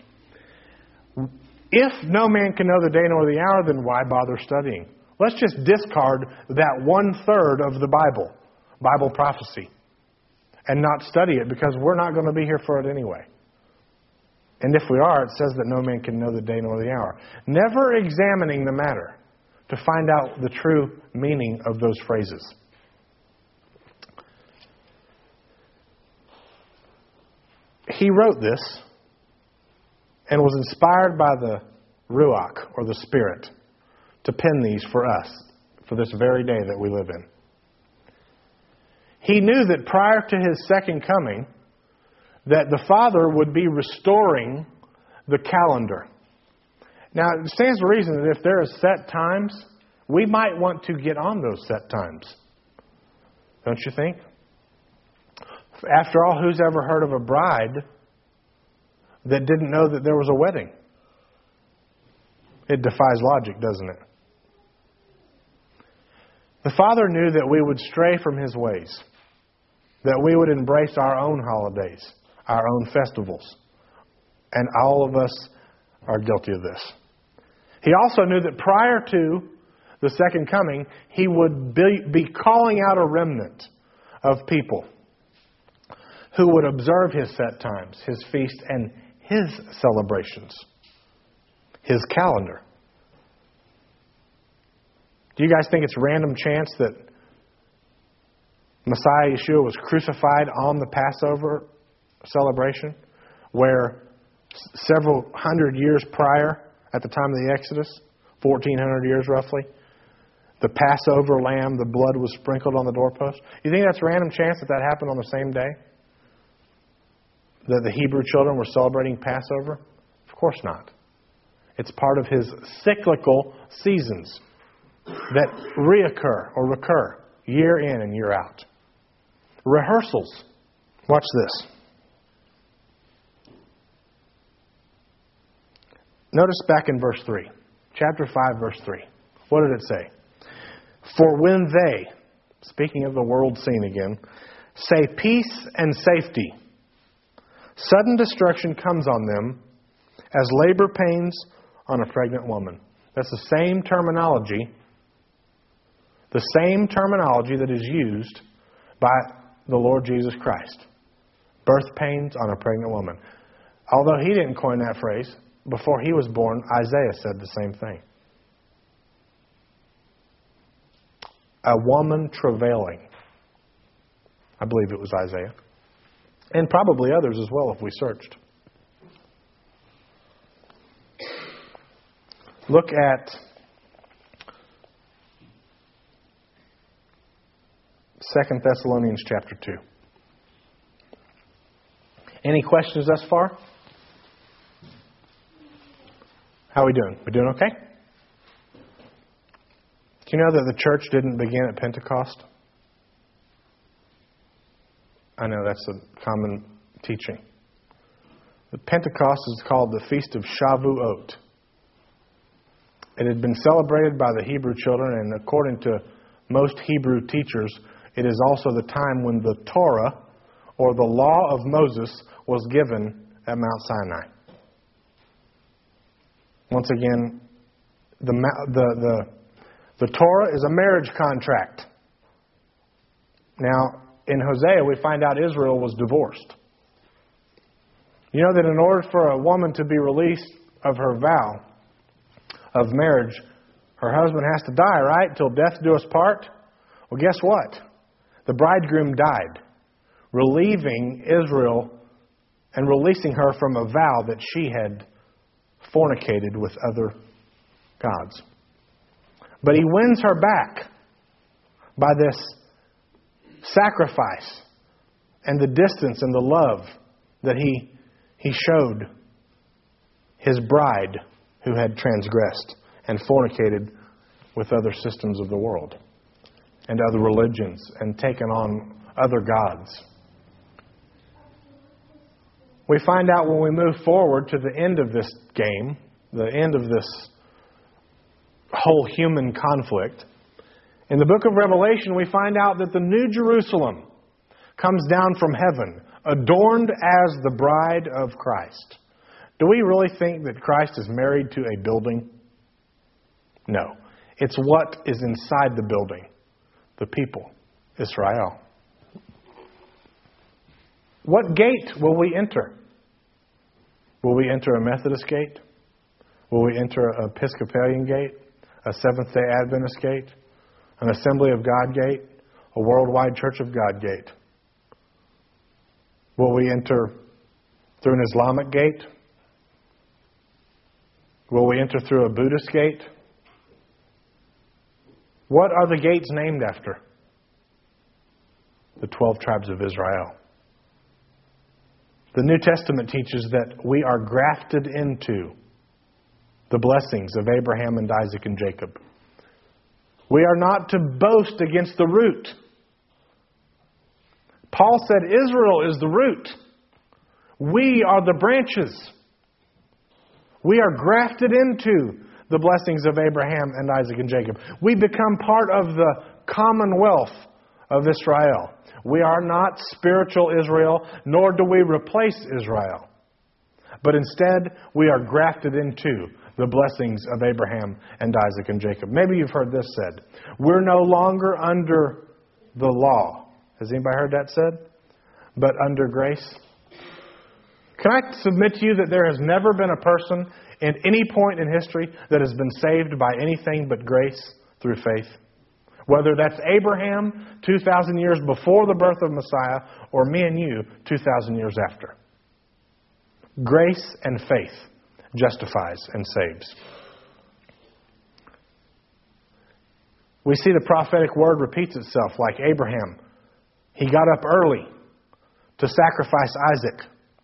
If no man can know the day nor the hour, then why bother studying? Let's just discard that one-third of the Bible, Bible prophecy, and not study it, because we're not going to be here for it anyway. And if we are, it says that no man can know the day nor the hour. Never examining the matter to find out the true meaning of those phrases. He wrote this and was inspired by the Ruach, or the Spirit, to pen these for us, for this very day that we live in. He knew that prior to his second coming, that the Father would be restoring the calendar. Now, it stands to reason that if there are set times, we might want to get on those set times. Don't you think? After all, who's ever heard of a bride that didn't know that there was a wedding? It defies logic, doesn't it? The Father knew that we would stray from his ways, that we would embrace our own holidays, our own festivals. And all of us are guilty of this. He also knew that prior to the second coming, he would be, be calling out a remnant of people who would observe His set times, His feast, and His celebrations, His calendar. Do you guys think it's random chance that Messiah Yeshua was crucified on the Passover celebration, where several hundred years prior, at the time of the Exodus, fourteen hundred years roughly, the Passover lamb, the blood was sprinkled on the doorpost? You think that's random chance that that happened on the same day that the Hebrew children were celebrating Passover? Of course not. It's part of His cyclical seasons that reoccur or recur year in and year out. Rehearsals. Watch this. Notice back in verse three. Chapter five, verse three. What did it say? For when they, speaking of the world scene again, say peace and safety, sudden destruction comes on them as labor pains on a pregnant woman. That's the same terminology, the same terminology that is used by the Lord Jesus Christ. Birth pains on a pregnant woman. Although He didn't coin that phrase, before He was born, Isaiah said the same thing. A woman travailing. I believe it was Isaiah. And probably others as well if we searched. Look at Second Thessalonians chapter two. Any questions thus far? How are we doing? We doing okay? Do you know that the church didn't begin at Pentecost? I know that's a common teaching. The Pentecost is called the Feast of Shavuot. It had been celebrated by the Hebrew children, and according to most Hebrew teachers, it is also the time when the Torah, or the law of Moses, was given at Mount Sinai. Once again, the, the, the, the Torah is a marriage contract. Now, in Hosea, we find out Israel was divorced. You know that in order for a woman to be released of her vow of marriage, her husband has to die, right? Till death do us part. Well, guess what? The bridegroom died, relieving Israel and releasing her from a vow that she had fornicated with other gods. But He wins her back by this sacrifice and the distance and the love that He, he showed His bride who had transgressed and fornicated with other systems of the world and other religions and taken on other gods. We find out when we move forward to the end of this game, the end of this whole human conflict, in the book of Revelation, we find out that the New Jerusalem comes down from heaven, adorned as the bride of Christ. Do we really think that Christ is married to a building? No. It's what is inside the building. The people, Israel. What gate will we enter? Will we enter a Methodist gate? Will we enter an Episcopalian gate? A Seventh-day Adventist gate? An Assembly of God gate? A Worldwide Church of God gate? Will we enter through an Islamic gate? Will we enter through a Buddhist gate? What are the gates named after? The twelve tribes of Israel. The New Testament teaches that we are grafted into the blessings of Abraham and Isaac and Jacob. We are not to boast against the root. Paul said Israel is the root. We are the branches. We are grafted into the blessings of Abraham and Isaac and Jacob. We become part of the commonwealth of Israel. We are not spiritual Israel, nor do we replace Israel. But instead, we are grafted into the blessings of Abraham and Isaac and Jacob. Maybe you've heard this said. We're no longer under the law. Has anybody heard that said? but under grace? Can I submit to you that there has never been a person in any point in history that has been saved by anything but grace through faith? Whether that's Abraham two thousand years before the birth of Messiah or me and you two thousand years after. Grace and faith justifies and saves. We see the prophetic word repeats itself like Abraham. He got up early to sacrifice Isaac.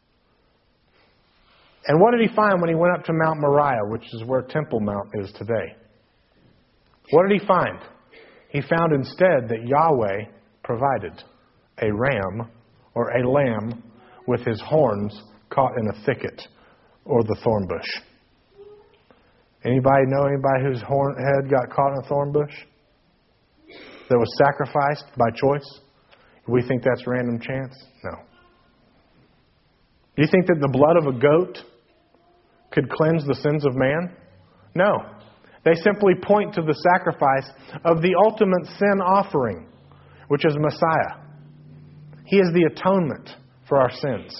And what did he find when he went up to Mount Moriah, which is where Temple Mount is today? What did he find? He found instead that Yahweh provided a ram or a lamb with his horns caught in a thicket or the thorn bush. Anybody know anybody whose horn head got caught in a thorn bush? That was sacrificed by choice? We think that's random chance? No. Do you think that the blood of a goat could cleanse the sins of man? No. They simply point to the sacrifice of the ultimate sin offering, which is Messiah. He is the atonement for our sins.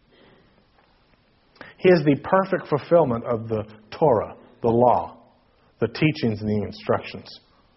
He is the perfect fulfillment of the Torah, the law, the teachings and the instructions.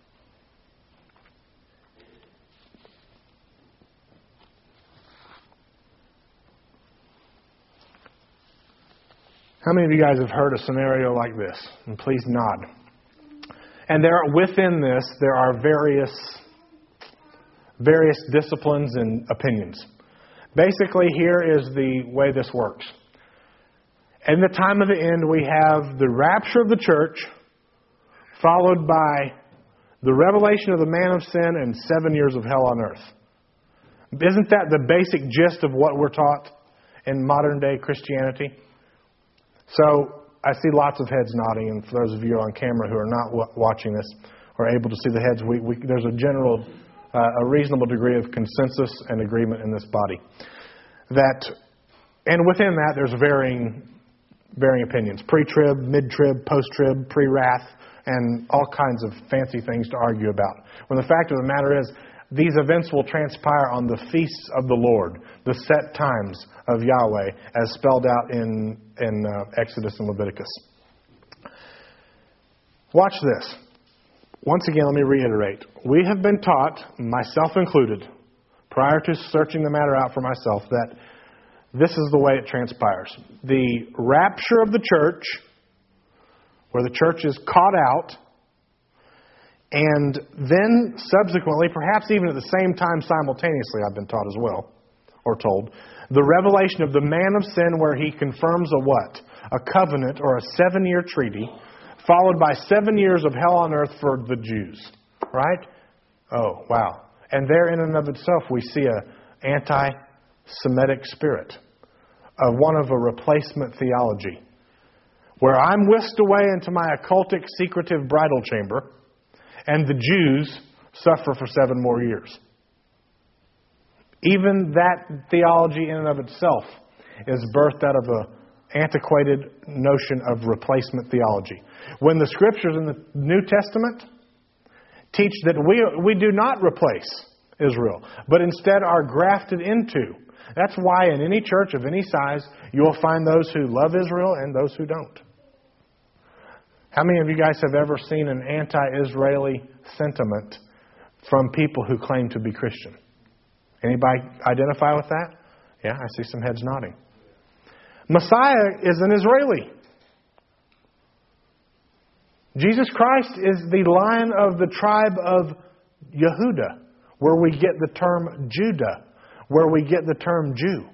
How many of you guys have heard a scenario like this? And please nod. And there, within this, there are various, various disciplines and opinions. Basically, here is the way this works. In the time of the end, we have the rapture of the church, followed by the revelation of the man of sin and seven years of hell on earth. Isn't that the basic gist of what we're taught in modern day Christianity? So, I see lots of heads nodding, and for those of you on camera who are not w- watching this or able to see the heads, we, we, there's a general, uh, a reasonable degree of consensus and agreement in this body. That, and within that, there's varying, varying opinions: pre-trib, mid-trib, post-trib, pre-wrath, and all kinds of fancy things to argue about. When the fact of the matter is, these events will transpire on the feasts of the Lord, the set times of Yahweh, as spelled out in, in uh, Exodus and Leviticus. Watch this. Once again, let me reiterate. We have been taught, myself included, prior to searching the matter out for myself, that this is the way it transpires. The rapture of the church, where the church is caught out, and then subsequently, perhaps even at the same time simultaneously, I've been taught as well, or told, the revelation of the man of sin, where he confirms a what? A covenant or a seven-year treaty, followed by seven years of hell on earth for the Jews. Right? Oh, wow. And there in and of itself we see an anti-Semitic spirit, of one of a replacement theology, where I'm whisked away into my occultic, secretive bridal chamber, and the Jews suffer for seven more years. Even that theology in and of itself is birthed out of an antiquated notion of replacement theology. When the Scriptures in the New Testament teach that we, we do not replace Israel, but instead are grafted into. That's why in any church of any size, you will find those who love Israel and those who don't. How many of you guys have ever seen an anti-Israeli sentiment from people who claim to be Christian? Anybody identify with that? Yeah, I see some heads nodding. Messiah is an Israeli. Jesus Christ is the Lion of the tribe of Yehuda, where we get the term Judah, where we get the term Jew.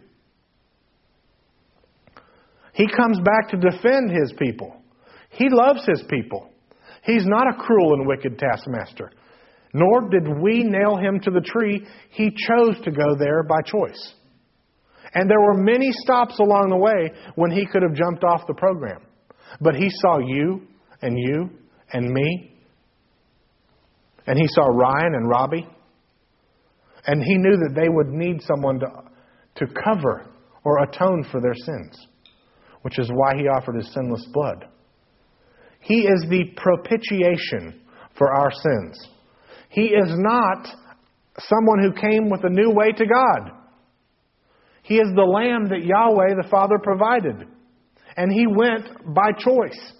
He comes back to defend His people. He loves His people. He's not a cruel and wicked taskmaster. Nor did we nail Him to the tree. He chose to go there by choice. And there were many stops along the way when He could have jumped off the program. But He saw you and you and me. And He saw Ryan and Robbie. And He knew that they would need someone to, to cover or atone for their sins, which is why He offered His sinless blood. He is the propitiation for our sins. He is not someone who came with a new way to God. He is the lamb that Yahweh the Father provided. And He went by choice.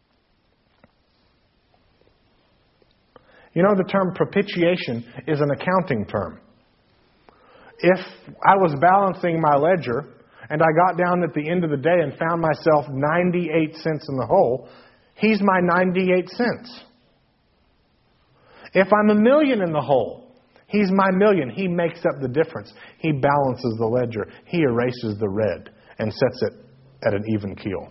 You know, the term propitiation is an accounting term. If I was balancing my ledger and I got down at the end of the day and found myself ninety-eight cents in the hole, He's my ninety-eight cents. If I'm a million in the hole, He's my million. He makes up the difference. He balances the ledger. He erases the red and sets it at an even keel.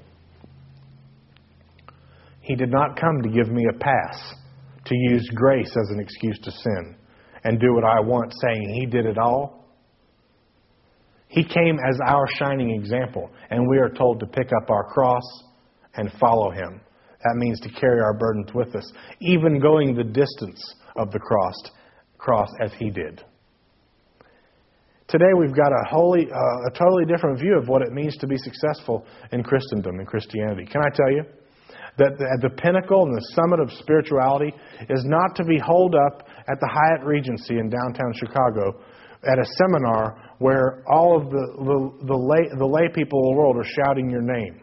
He did not come to give me a pass, to use grace as an excuse to sin and do what I want, saying He did it all. He came as our shining example, and we are told to pick up our cross and follow Him. That means to carry our burdens with us, even going the distance of the cross, cross as He did. Today we've got a wholly, uh, a totally different view of what it means to be successful in Christendom and Christianity. Can I tell you that at the pinnacle and the summit of spirituality is not to be holed up at the Hyatt Regency in downtown Chicago at a seminar where all of the, the, the, lay, the lay people of the world are shouting your name.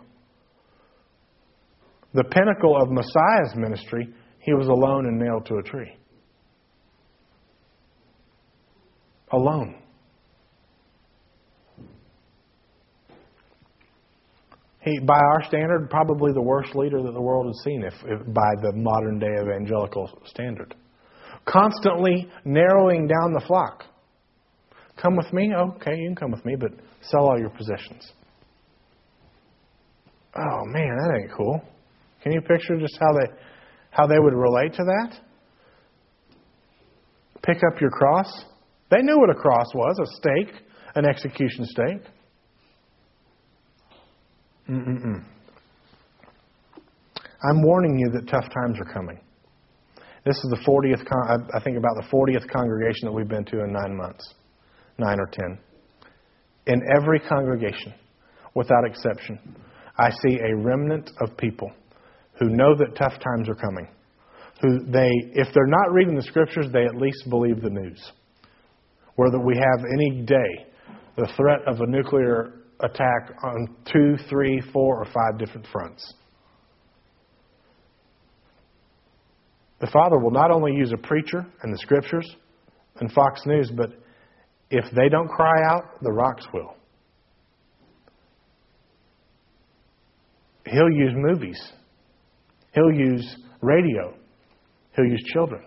The pinnacle of Messiah's ministry, He was alone and nailed to a tree. Alone. He, by our standard, probably the worst leader that the world has seen, if, if by the modern day evangelical standard. Constantly narrowing down the flock. Come with me? Okay, you can come with me, but sell all your possessions. Oh man, that ain't cool. Can you picture just how they how they would relate to that? Pick up your cross. They knew what a cross was, a stake, an execution stake. Mm-mm-mm. I'm warning you that tough times are coming. This is the fortieth, con- I think about the fortieth congregation that we've been to in nine months. Nine or ten. In every congregation, without exception, I see a remnant of people who know that tough times are coming. Who they, if they're not reading the Scriptures, they at least believe the news. Whether we have any day the threat of a nuclear attack on two, three, four, or five different fronts. The Father will not only use a preacher and the Scriptures and Fox News, but if they don't cry out, the rocks will. He'll use movies. He'll use radio. He'll use children.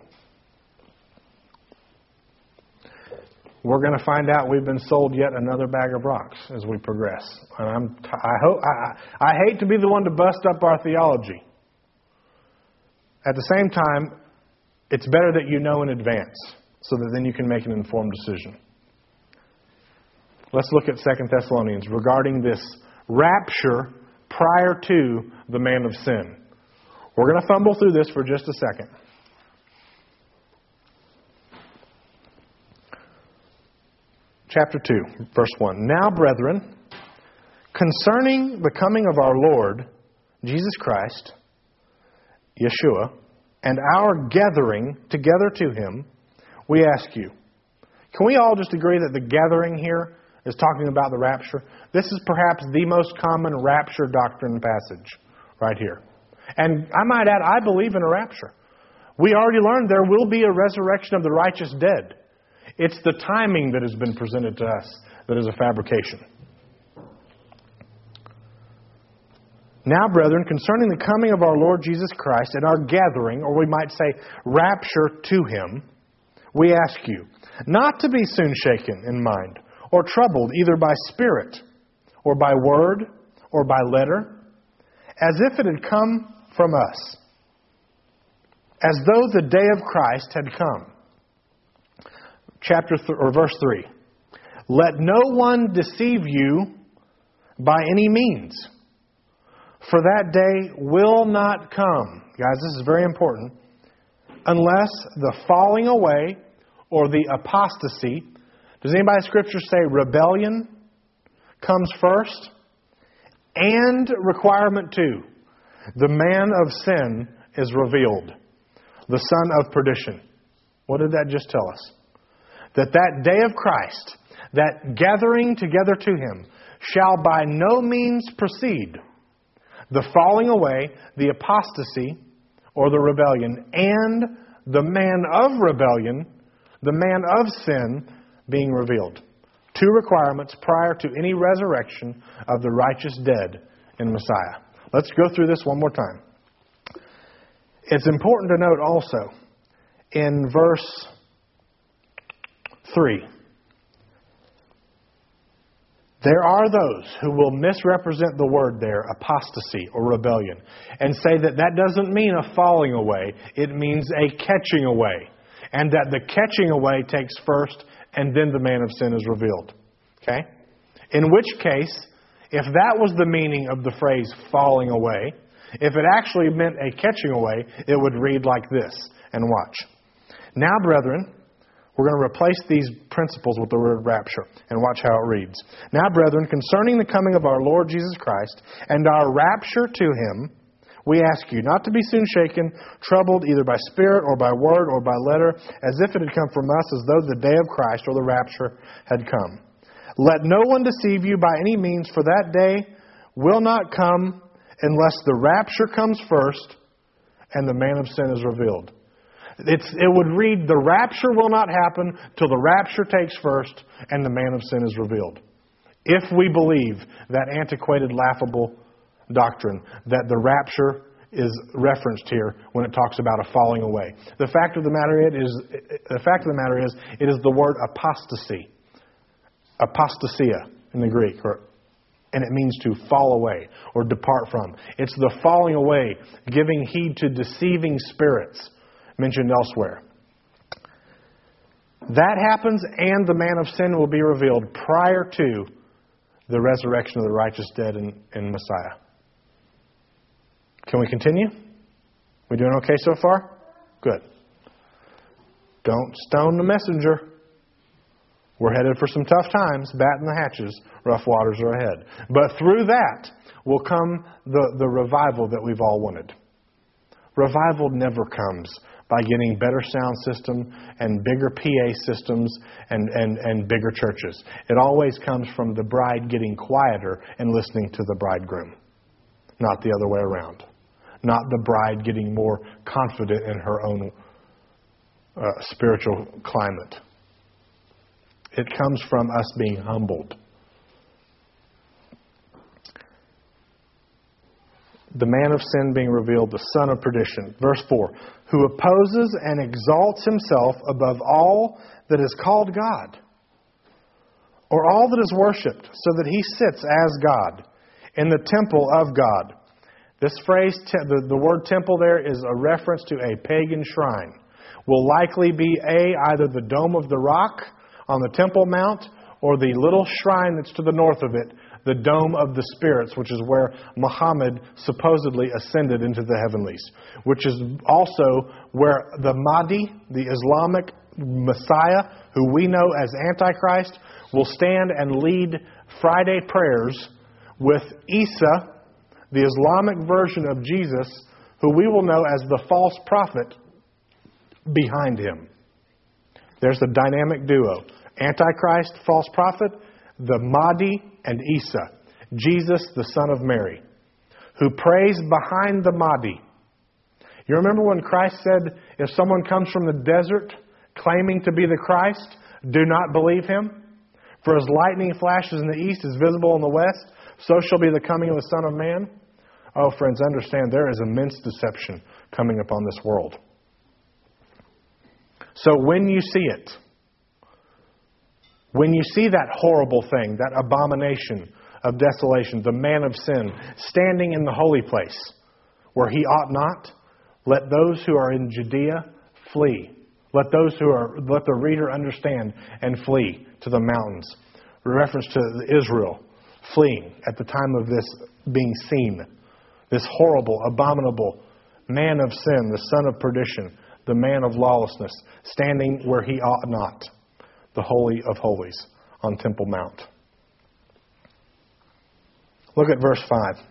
We're going to find out we've been sold yet another bag of rocks as we progress. And I'm, t- I hope, I, I hate to be the one to bust up our theology. At the same time, it's better that you know in advance so that then you can make an informed decision. Let's look at Second Thessalonians regarding this rapture prior to the man of sin. We're going to fumble through this for just a second. Chapter two, verse one. Now, brethren, concerning the coming of our Lord, Jesus Christ, Yeshua, and our gathering together to Him, we ask you. Can we all just agree that the gathering here is talking about the rapture? This is perhaps the most common rapture doctrine passage right here. And I might add, I believe in a rapture. We already learned there will be a resurrection of the righteous dead. It's the timing that has been presented to us that is a fabrication. Now, brethren, concerning the coming of our Lord Jesus Christ and our gathering, or we might say rapture to Him, we ask you not to be soon shaken in mind or troubled either by spirit or by word or by letter, as if it had come from us, as though the day of Christ had come. Chapter th- or verse three. Let no one deceive you by any means, for that day will not come. Guys, this is very important. Unless the falling away or the apostasy, does anybody in Scripture say rebellion comes first? And requirement two, the man of sin is revealed, the son of perdition. What did that just tell us? That that day of Christ, that gathering together to him shall by no means proceed. The falling away, the apostasy, or the rebellion, and the man of rebellion, the man of sin, being revealed. Two requirements prior to any resurrection of the righteous dead in Messiah. Let's go through this one more time. It's important to note also in verse three, there are those who will misrepresent the word there, apostasy or rebellion, and say that that doesn't mean a falling away. It means a catching away. And that the catching away takes first and then the man of sin is revealed. Okay? In which case, if that was the meaning of the phrase falling away, if it actually meant a catching away, it would read like this. And watch. Now, brethren, we're going to replace these principles with the word rapture. And watch how it reads. Now, brethren, concerning the coming of our Lord Jesus Christ and our rapture to Him, we ask you not to be soon shaken, troubled either by spirit or by word or by letter, as if it had come from us, as though the day of Christ or the rapture had come. Let no one deceive you by any means, for that day will not come unless the rapture comes first and the man of sin is revealed. It's, it would read, the rapture will not happen till the rapture takes first and the man of sin is revealed. If we believe that antiquated, laughable doctrine that the rapture is referenced here when it talks about a falling away. The fact of the matter is, the fact of the matter is, it is the word apostasy. Apostasia in the Greek, or, and it means to fall away or depart from. It's the falling away, giving heed to deceiving spirits mentioned elsewhere. That happens, and the man of sin will be revealed prior to the resurrection of the righteous dead in, in Messiah. Can we continue? We doing okay so far? Good. Don't stone the messenger. We're headed for some tough times. Batten the hatches. Rough waters are ahead. But through that will come the, the revival that we've all wanted. Revival never comes by getting better sound system and bigger P A systems and, and, and bigger churches. It always comes from the bride getting quieter and listening to the bridegroom. Not the other way around. Not the bride getting more confident in her own uh, spiritual climate. It comes from us being humbled. The man of sin being revealed, the son of perdition. Verse four, who opposes and exalts himself above all that is called God, or all that is worshipped, so that he sits as God in the temple of God. This phrase, the, the word temple there, is a reference to a pagan shrine. Will likely be A, either the Dome of the Rock on the Temple Mount, or the little shrine that's to the north of it, the Dome of the Spirits, which is where Muhammad supposedly ascended into the heavenlies, which is also where the Mahdi, the Islamic Messiah, who we know as Antichrist, will stand and lead Friday prayers with Isa, the Islamic version of Jesus, who we will know as the false prophet, behind him. There's the dynamic duo. Antichrist, false prophet, the Mahdi, and Isa. Jesus, the son of Mary, who prays behind the Mahdi. You remember when Christ said, if someone comes from the desert claiming to be the Christ, do not believe him? For as lightning flashes in the east is visible in the west, so shall be the coming of the Son of Man. Oh, friends, understand there is immense deception coming upon this world. So when you see it, when you see that horrible thing, that abomination of desolation, the man of sin, standing in the holy place where he ought not, let those who are in Judea flee. Let those who are, let the reader understand and flee to the mountains. In reference to Israel fleeing at the time of this being seen. This horrible, abominable man of sin, the son of perdition, the man of lawlessness, standing where he ought not, the Holy of Holies on Temple Mount. Look at verse five.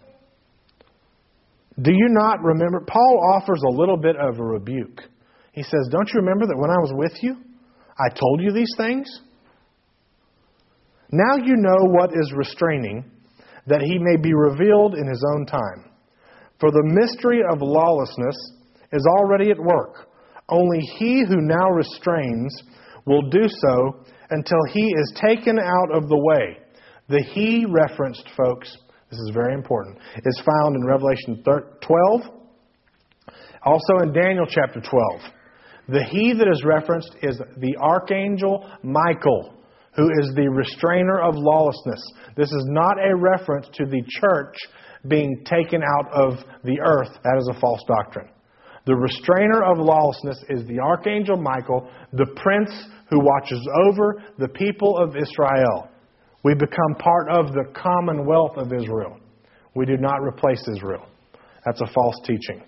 Do you not remember? Paul offers a little bit of a rebuke. He says, don't you remember that when I was with you, I told you these things? Now you know what is restraining, that he may be revealed in his own time. For the mystery of lawlessness is already at work. Only he who now restrains will do so until he is taken out of the way. The he referenced, folks, this is very important, is found in Revelation twelve, also in Daniel chapter twelve. The he that is referenced is the archangel Michael, who is the restrainer of lawlessness. This is not a reference to the church being taken out of the earth. That is a false doctrine. The restrainer of lawlessness is the archangel Michael, the prince who watches over the people of Israel. We become part of the commonwealth of Israel. We do not replace Israel. That's a false teaching.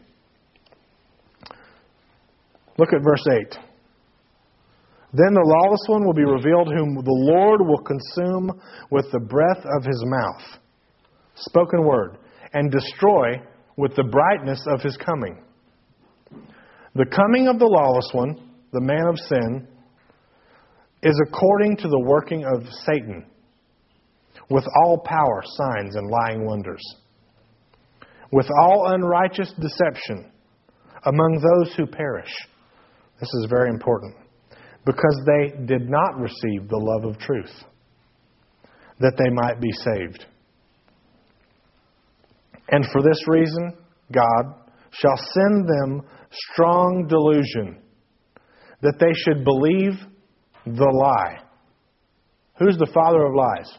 Look at verse eight. Then the lawless one will be revealed, whom the Lord will consume with the breath of his mouth, spoken word, and destroy with the brightness of his coming. The coming of the lawless one, the man of sin, is according to the working of Satan, with all power, signs, and lying wonders, with all unrighteous deception among those who perish. This is very important, because they did not receive the love of truth, that they might be saved. And for this reason, God shall send them strong delusion, that they should believe the lie. Who's the father of lies?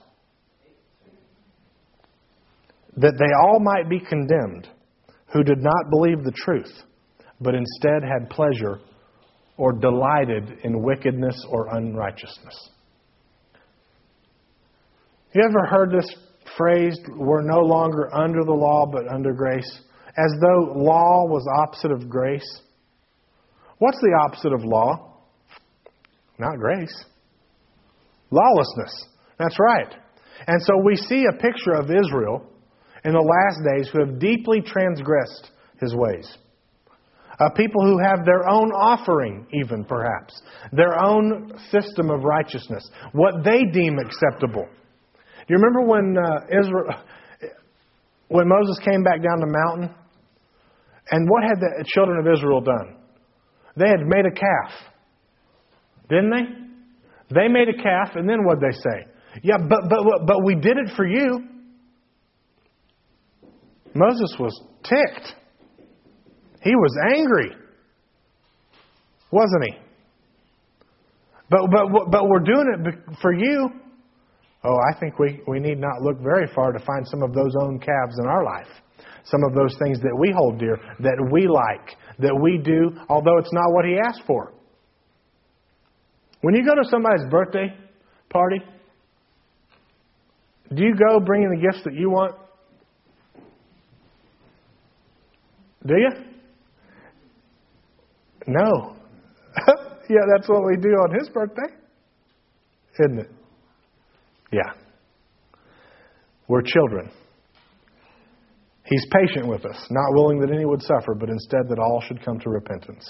That they all might be condemned, who did not believe the truth, but instead had pleasure or delighted in wickedness or unrighteousness. You ever heard this phrase, we're no longer under the law but under grace? As though law was opposite of grace. What's the opposite of law? Not grace. Lawlessness. That's right. And so we see a picture of Israel in the last days who have deeply transgressed his ways. Uh, people who have their own offering, even perhaps. Their own system of righteousness. What they deem acceptable. Do you remember when uh, Israel, when Moses came back down the mountain? And what had the children of Israel done? They had made a calf. Didn't they? They made a calf, and then what'd they say? Yeah, but but but we did it for you. Moses was ticked. He was angry, wasn't he? But but but we're doing it for you. Oh, I think we, we need not look very far to find some of those own calves in our life. Some of those things that we hold dear, that we like, that we do, although it's not what he asked for. When you go to somebody's birthday party, do you go bringing the gifts that you want? Do you? No. Yeah, that's what we do on his birthday, isn't it? Yeah. We're children. He's patient with us, not willing that any would suffer, but instead that all should come to repentance.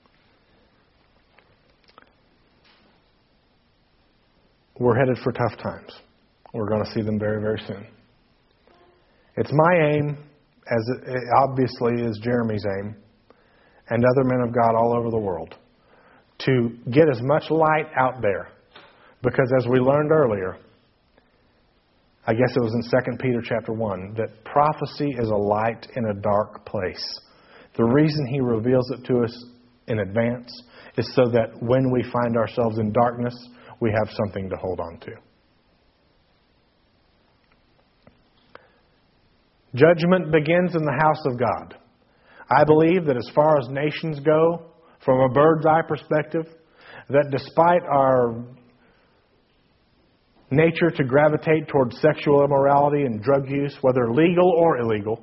We're headed for tough times. We're going to see them very, very soon. It's my aim, as it obviously is Jeremy's aim, and other men of God all over the world, to get as much light out there. Because as we learned earlier, I guess it was in Second Peter chapter one, that prophecy is a light in a dark place. The reason he reveals it to us in advance is so that when we find ourselves in darkness, we have something to hold on to. Judgment begins in the house of God. I believe that as far as nations go, from a bird's eye perspective, that despite our nature to gravitate towards sexual immorality and drug use, whether legal or illegal,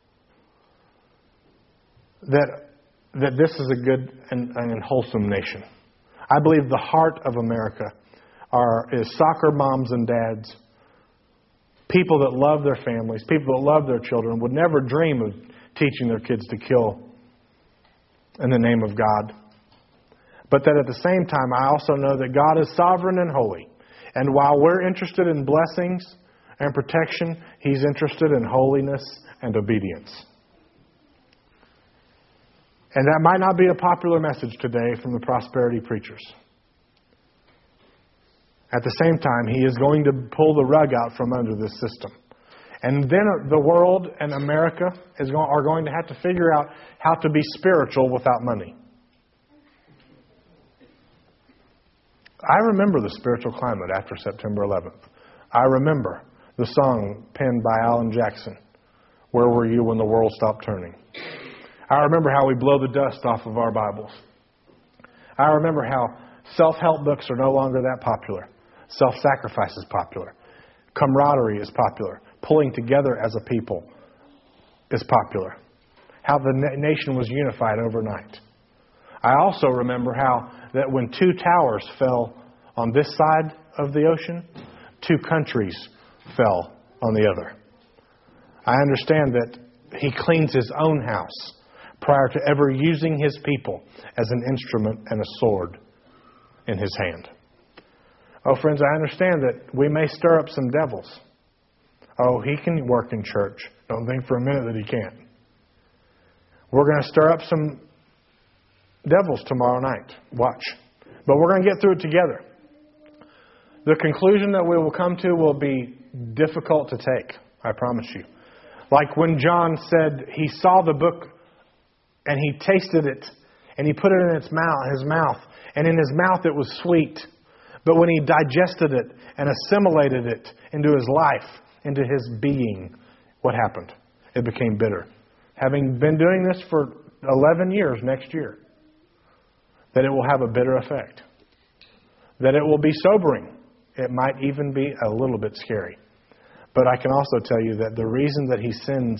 that that this is a good and, and wholesome nation. I believe the heart of America are is soccer moms and dads, people that love their families, people that love their children, would never dream of teaching their kids to kill in the name of God. But that at the same time, I also know that God is sovereign and holy. And while we're interested in blessings and protection, He's interested in holiness and obedience. And that might not be a popular message today from the prosperity preachers. At the same time, He is going to pull the rug out from under this system. And then the world and America is going, are going to have to figure out how to be spiritual without money. I remember the spiritual climate after September eleventh. I remember the song penned by Alan Jackson, "Where Were You When the World Stopped Turning?" I remember how we blow the dust off of our Bibles. I remember how self-help books are no longer that popular. Self-sacrifice is popular. Camaraderie is popular. Pulling together as a people is popular. How the na- nation was unified overnight. I also remember how that when two towers fell on this side of the ocean, two countries fell on the other. I understand that He cleans His own house prior to ever using His people as an instrument and a sword in His hand. Oh, friends, I understand that we may stir up some devils. Oh, He can work in church. Don't think for a minute that He can't. We're going to stir up some devils tomorrow night. Watch. But we're going to get through it together. The conclusion that we will come to will be difficult to take, I promise you. Like when John said he saw the book and he tasted it and he put it in its mouth, his mouth, and in his mouth it was sweet. But when he digested it and assimilated it into his life, into his being, what happened? It became bitter. Having been doing this for eleven years next year, that it will have a bitter effect. That it will be sobering. It might even be a little bit scary. But I can also tell you that the reason that He sends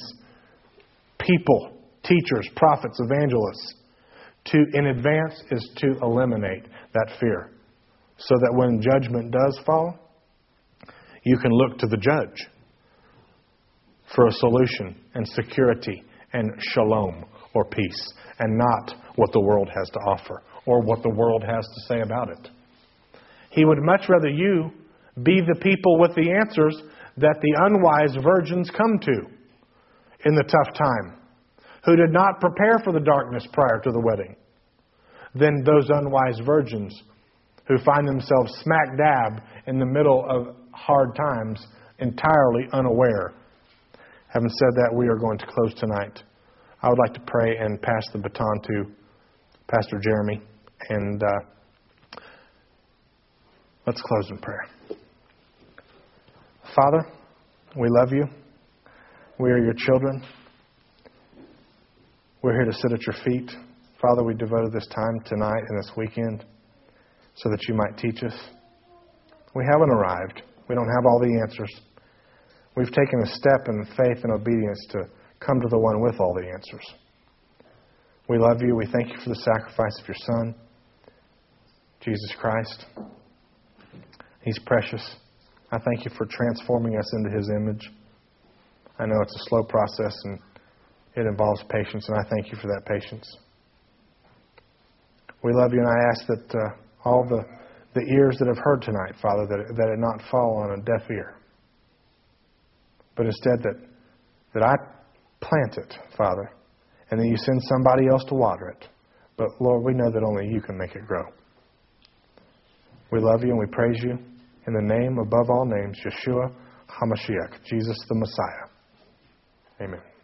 people, teachers, prophets, evangelists, to in advance is to eliminate that fear. So that when judgment does fall, you can look to the judge for a solution and security and shalom or peace, and not what the world has to offer or what the world has to say about it. He would much rather you be the people with the answers that the unwise virgins come to in the tough time, who did not prepare for the darkness prior to the wedding, than those unwise virgins who find themselves smack dab in the middle of hard times, entirely unaware. Having said that, we are going to close tonight. I would like to pray and pass the baton to Pastor Jeremy. And uh, let's close in prayer. Father, we love You. We are Your children. We're here to sit at Your feet. Father, we devoted this time tonight and this weekend so that You might teach us. We haven't arrived. We don't have all the answers. We've taken a step in faith and obedience to come to the one with all the answers. We love You. We thank You for the sacrifice of Your Son, Jesus Christ. He's precious. I thank You for transforming us into His image. I know it's a slow process and it involves patience, and I thank You for that patience. We love You, and I ask that uh, all the, the ears that have heard tonight, Father, that, that it not fall on a deaf ear. But instead that, that I plant it, Father, and then You send somebody else to water it. But Lord, we know that only You can make it grow. We love You and we praise You. In the name above all names, Yeshua HaMashiach, Jesus the Messiah. Amen.